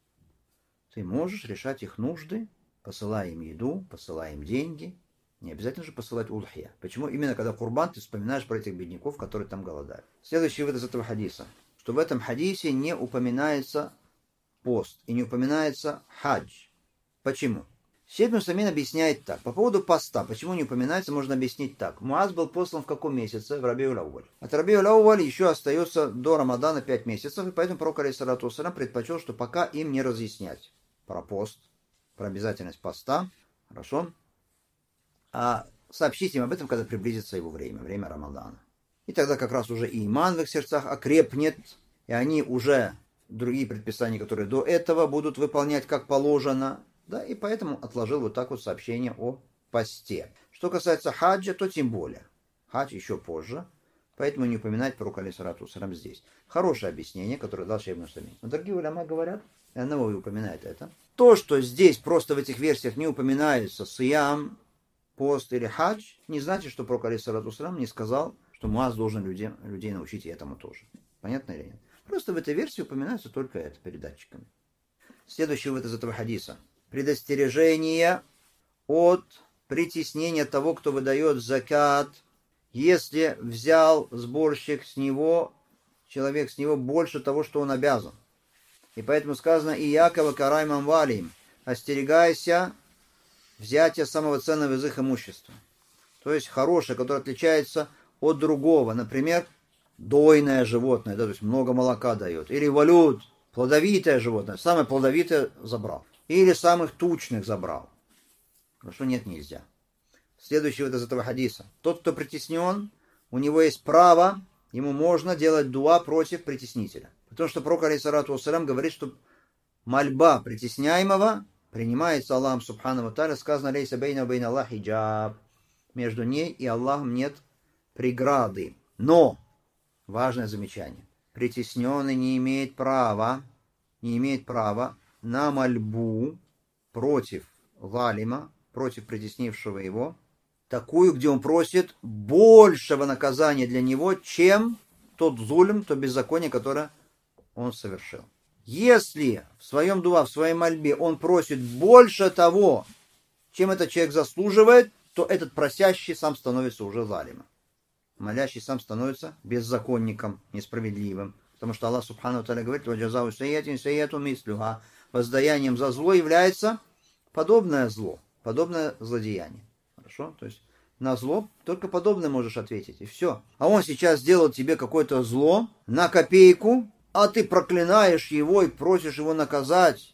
S1: Ты можешь решать их нужды, посылая им еду, посылая им деньги. Не обязательно же посылать удхия. Почему именно когда курбан ты вспоминаешь про этих бедняков, которые там голодают? Следующий вывод из этого хадиса. Что в этом хадисе не упоминается пост и не упоминается хадж. Почему? Шейх Усаймин объясняет так. По поводу поста, почему не упоминается, можно объяснить так. Муаз был послан в каком месяце? В Рабиуль-Авваль. От Рабиуль-Авваль еще остается до Рамадана 5 месяцев, и поэтому пророк алейхиссалату вассалям предпочел, что пока им не разъяснять про пост, про обязательность поста, хорошо, а сообщить им об этом, когда приблизится его время Рамадана. И тогда как раз уже и иман в их сердцах окрепнет, и они уже другие предписания, которые до этого будут выполнять как положено, да, и поэтому отложил вот так вот сообщение о посте. Что касается хаджа, то тем более. Хадж еще позже, поэтому не упоминать пророк алейхиссалату вассалям здесь. Хорошее объяснение, которое дал Шейх Усаймин. Но другие уляма говорят, и Навави упоминает это, то, что здесь просто в этих версиях не упоминается сиям, пост или хадж, не значит, что пророк алейхиссалату вассалям не сказал, что Муаз должен людей научить и этому тоже. Понятно или нет? Просто в этой версии упоминается только это передатчиками. Следующий вывод из этого хадиса. Предостережение от притеснения того, кто выдает закат, если взял сборщик с него, человек с него больше того, что он обязан. И поэтому сказано, и Якова караймам валим, остерегайся взятия самого ценного из их имущества. То есть хорошее, которое отличается от другого. Например, дойное животное, да, то есть много молока дает. Или валют, плодовитое животное. Самое плодовитое забрал. Или самых тучных забрал. Хорошо, нет, нельзя. Следующий вот из этого хадиса. Тот, кто притеснен, у него есть право, ему можно делать дуа против притеснителя. Потому что пророк алейхиссалату вассалям говорит, что мольба притесняемого принимается Аллахом субхану ва тааля. Сказано, лейса бейна бейна Аллах хиджаб. Между ней и Аллахом нет преграды. Но, важное замечание, притесненный не имеет права не имеет права на мольбу против залима, против притеснившего его, такую, где он просит большего наказания для него, чем тот зулм, то беззаконие, которое он совершил. Если в своем дуа, в своей мольбе он просит больше того, чем этот человек заслуживает, то этот просящий сам становится уже залимом. Молящий сам становится беззаконником, несправедливым. Потому что Аллах Субхану Тааля говорит: «Ваджазау сайятин сайяту мислюха». Воздаянием за зло является подобное зло, подобное злодеяние. Хорошо? То есть на зло только подобное можешь ответить, и все. А он сейчас сделал тебе какое-то зло на копейку, а ты проклинаешь его и просишь его наказать.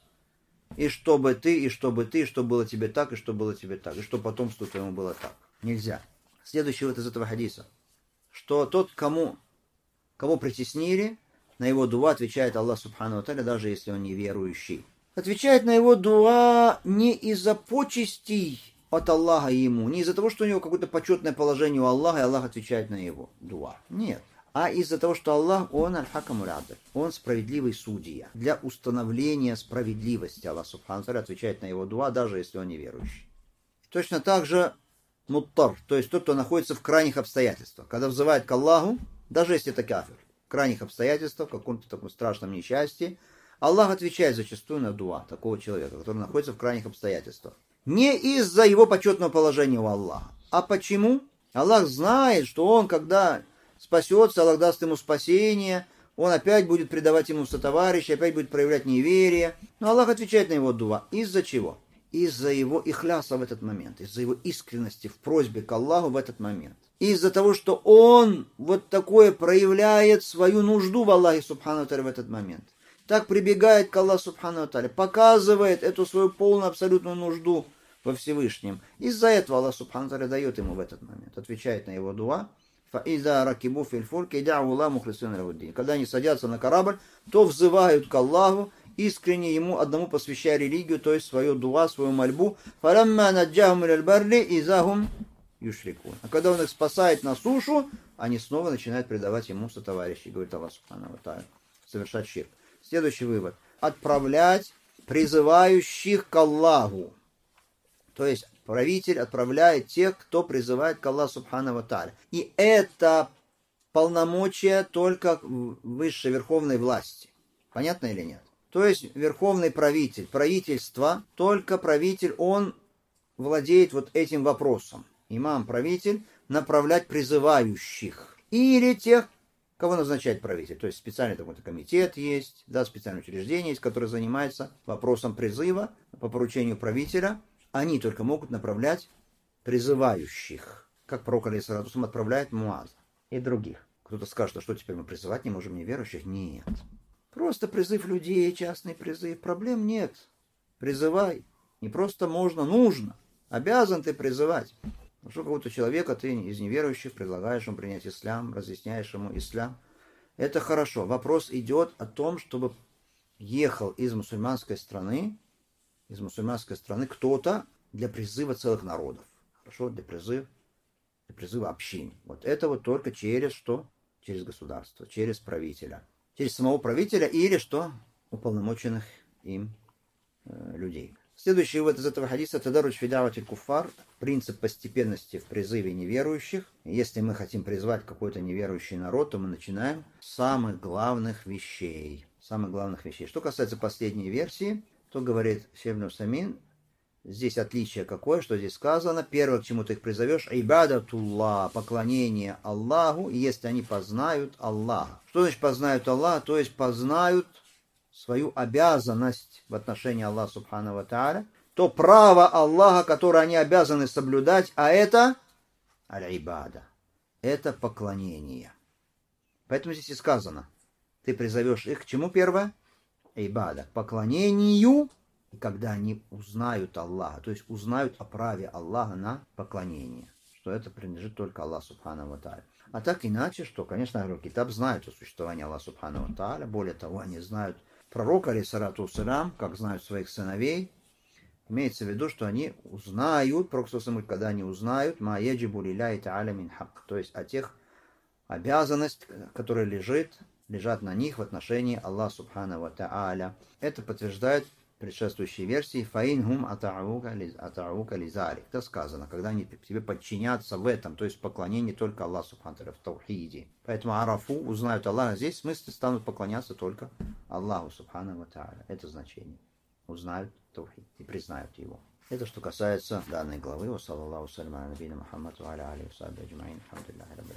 S1: И чтобы ты, и чтобы ты, и что было тебе так, и что было тебе так, и что потомству твоему было так. Нельзя. Следующий вот из этого хадиса, что тот, кого притеснили, на его дуа отвечает Аллах Субхану Тааля, даже если он неверующий. Отвечает на его дуа не из-за почестей от Аллаха ему, не из-за того, что у него какое-то почетное положение у Аллаха, и Аллах отвечает на его дуа. Нет. А из-за того, что Аллах, он аль-хакамуль адл, он справедливый судья. Для установления справедливости Аллах Субхану Тааля отвечает на его дуа, даже если он неверующий. Точно так же муттар, то есть тот, кто находится в крайних обстоятельствах. Когда взывает к Аллаху, даже если это кафир, в крайних обстоятельствах, в каком-то таком страшном несчастье, Аллах отвечает зачастую на дуа такого человека, который находится в крайних обстоятельствах. Не из-за его почетного положения у Аллаха. А почему? Аллах знает, что он, когда спасется, Аллах даст ему спасение, он опять будет предавать ему сотоварища, опять будет проявлять неверие. Но Аллах отвечает на его дуа. Из-за чего? Из-за его ихляса в этот момент, из-за его искренности в просьбе к Аллаху в этот момент. Из-за того, что он вот такое проявляет свою нужду в Аллахе Субхану Тааля в этот момент. Так прибегает к Аллаху Субхану Тааля, показывает эту свою полную абсолютную нужду во Всевышнем. Из-за этого Аллах Субхану Тааля дает ему в этот момент, отвечает на его дуа. Когда они садятся на корабль, то взывают к Аллаху, искренне ему одному посвящая религию, то есть свою дуа, свою мольбу. А когда он их спасает на сушу, они снова начинают предавать ему сотоварищей, говорит Аллах Субхану ва Тааля, совершать ширк. Следующий вывод. Отправлять призывающих к Аллаху. То есть правитель отправляет тех, кто призывает к Аллаху Субхану ва Тааля. И это полномочия только высшей верховной власти. Понятно или нет? То есть верховный правитель, правительство, только правитель, он владеет вот этим вопросом. Имам, правитель, направлять призывающих. Или тех, кого назначает правитель. То есть специальный такой комитет есть, да, специальное учреждение есть, которое занимается вопросом призыва по поручению правителя. Они только могут направлять призывающих. Как пророк алейхиссалату вассалям отправляет Муаза и других. Кто-то скажет: а что теперь мы призывать не можем неверующих? Нет. Просто призыв людей, частный призыв. Проблем нет. Призывай. Не просто можно, нужно. Обязан ты призывать. Ну что, какого-то человека ты из неверующих предлагаешь ему принять ислам, разъясняешь ему ислам. Это хорошо. Вопрос идет о том, чтобы ехал из мусульманской страны кто-то для призыва целых народов. Хорошо? Для призыва общин. Вот это вот только через что? Через государство, через правителя. Через самого правителя или что? Уполномоченных им людей. Следующий вывод из этого хадиса: тадарруч фи да'вати аль-куффар, принцип постепенности в призыве неверующих. Если мы хотим призвать какой-то неверующий народ, то мы начинаем с самых главных вещей. Что касается последней версии, то говорит Шейх ибн Усаймин, здесь отличие какое, что здесь сказано: первое, к чему ты их призовешь, ибадатуллах, поклонение Аллаху, если они познают Аллаха. Что значит познают Аллаха? То есть познают свою обязанность в отношении Аллаха Субхану ва Тааля, то право Аллаха, которое они обязаны соблюдать, а это аль-ибада, это поклонение. Поэтому здесь и сказано: ты призовешь их к чему первое? Ибада, к поклонению, когда они узнают Аллаха, то есть узнают о праве Аллаха на поклонение, что это принадлежит только Аллаху Субхану ва Тааля. А так иначе, что, конечно, Аль-Китаб знает о существовании Аллаха Субхану ва Тааля, более того, они знают пророка, алейхиссалату вассалям, как знают своих сыновей. Имеется в виду, что они узнают, когда они узнают, ма яджибу лилляхи та'аля мин хак, то есть о тех обязанностях, которые лежит лежат на них в отношении Аллаха Субхану ва Тааля. Это подтверждает предшествующие версии «Фаин атаука лизалик». Это сказано, когда они тебе подчинятся в этом, то есть в поклонении только Аллаху Субхану в таухиде. Поэтому арафу, узнают Аллаха, здесь в смысле станут поклоняться только Аллаху Субхану ва Тааля. Это значение. Узнают таухид и признают его. Это что касается данной главы. Ва саллаллаху салям аля набийна Мухаммад ва аля алихи ва сахбихи аджмаин. Алхамдулиллахи раббил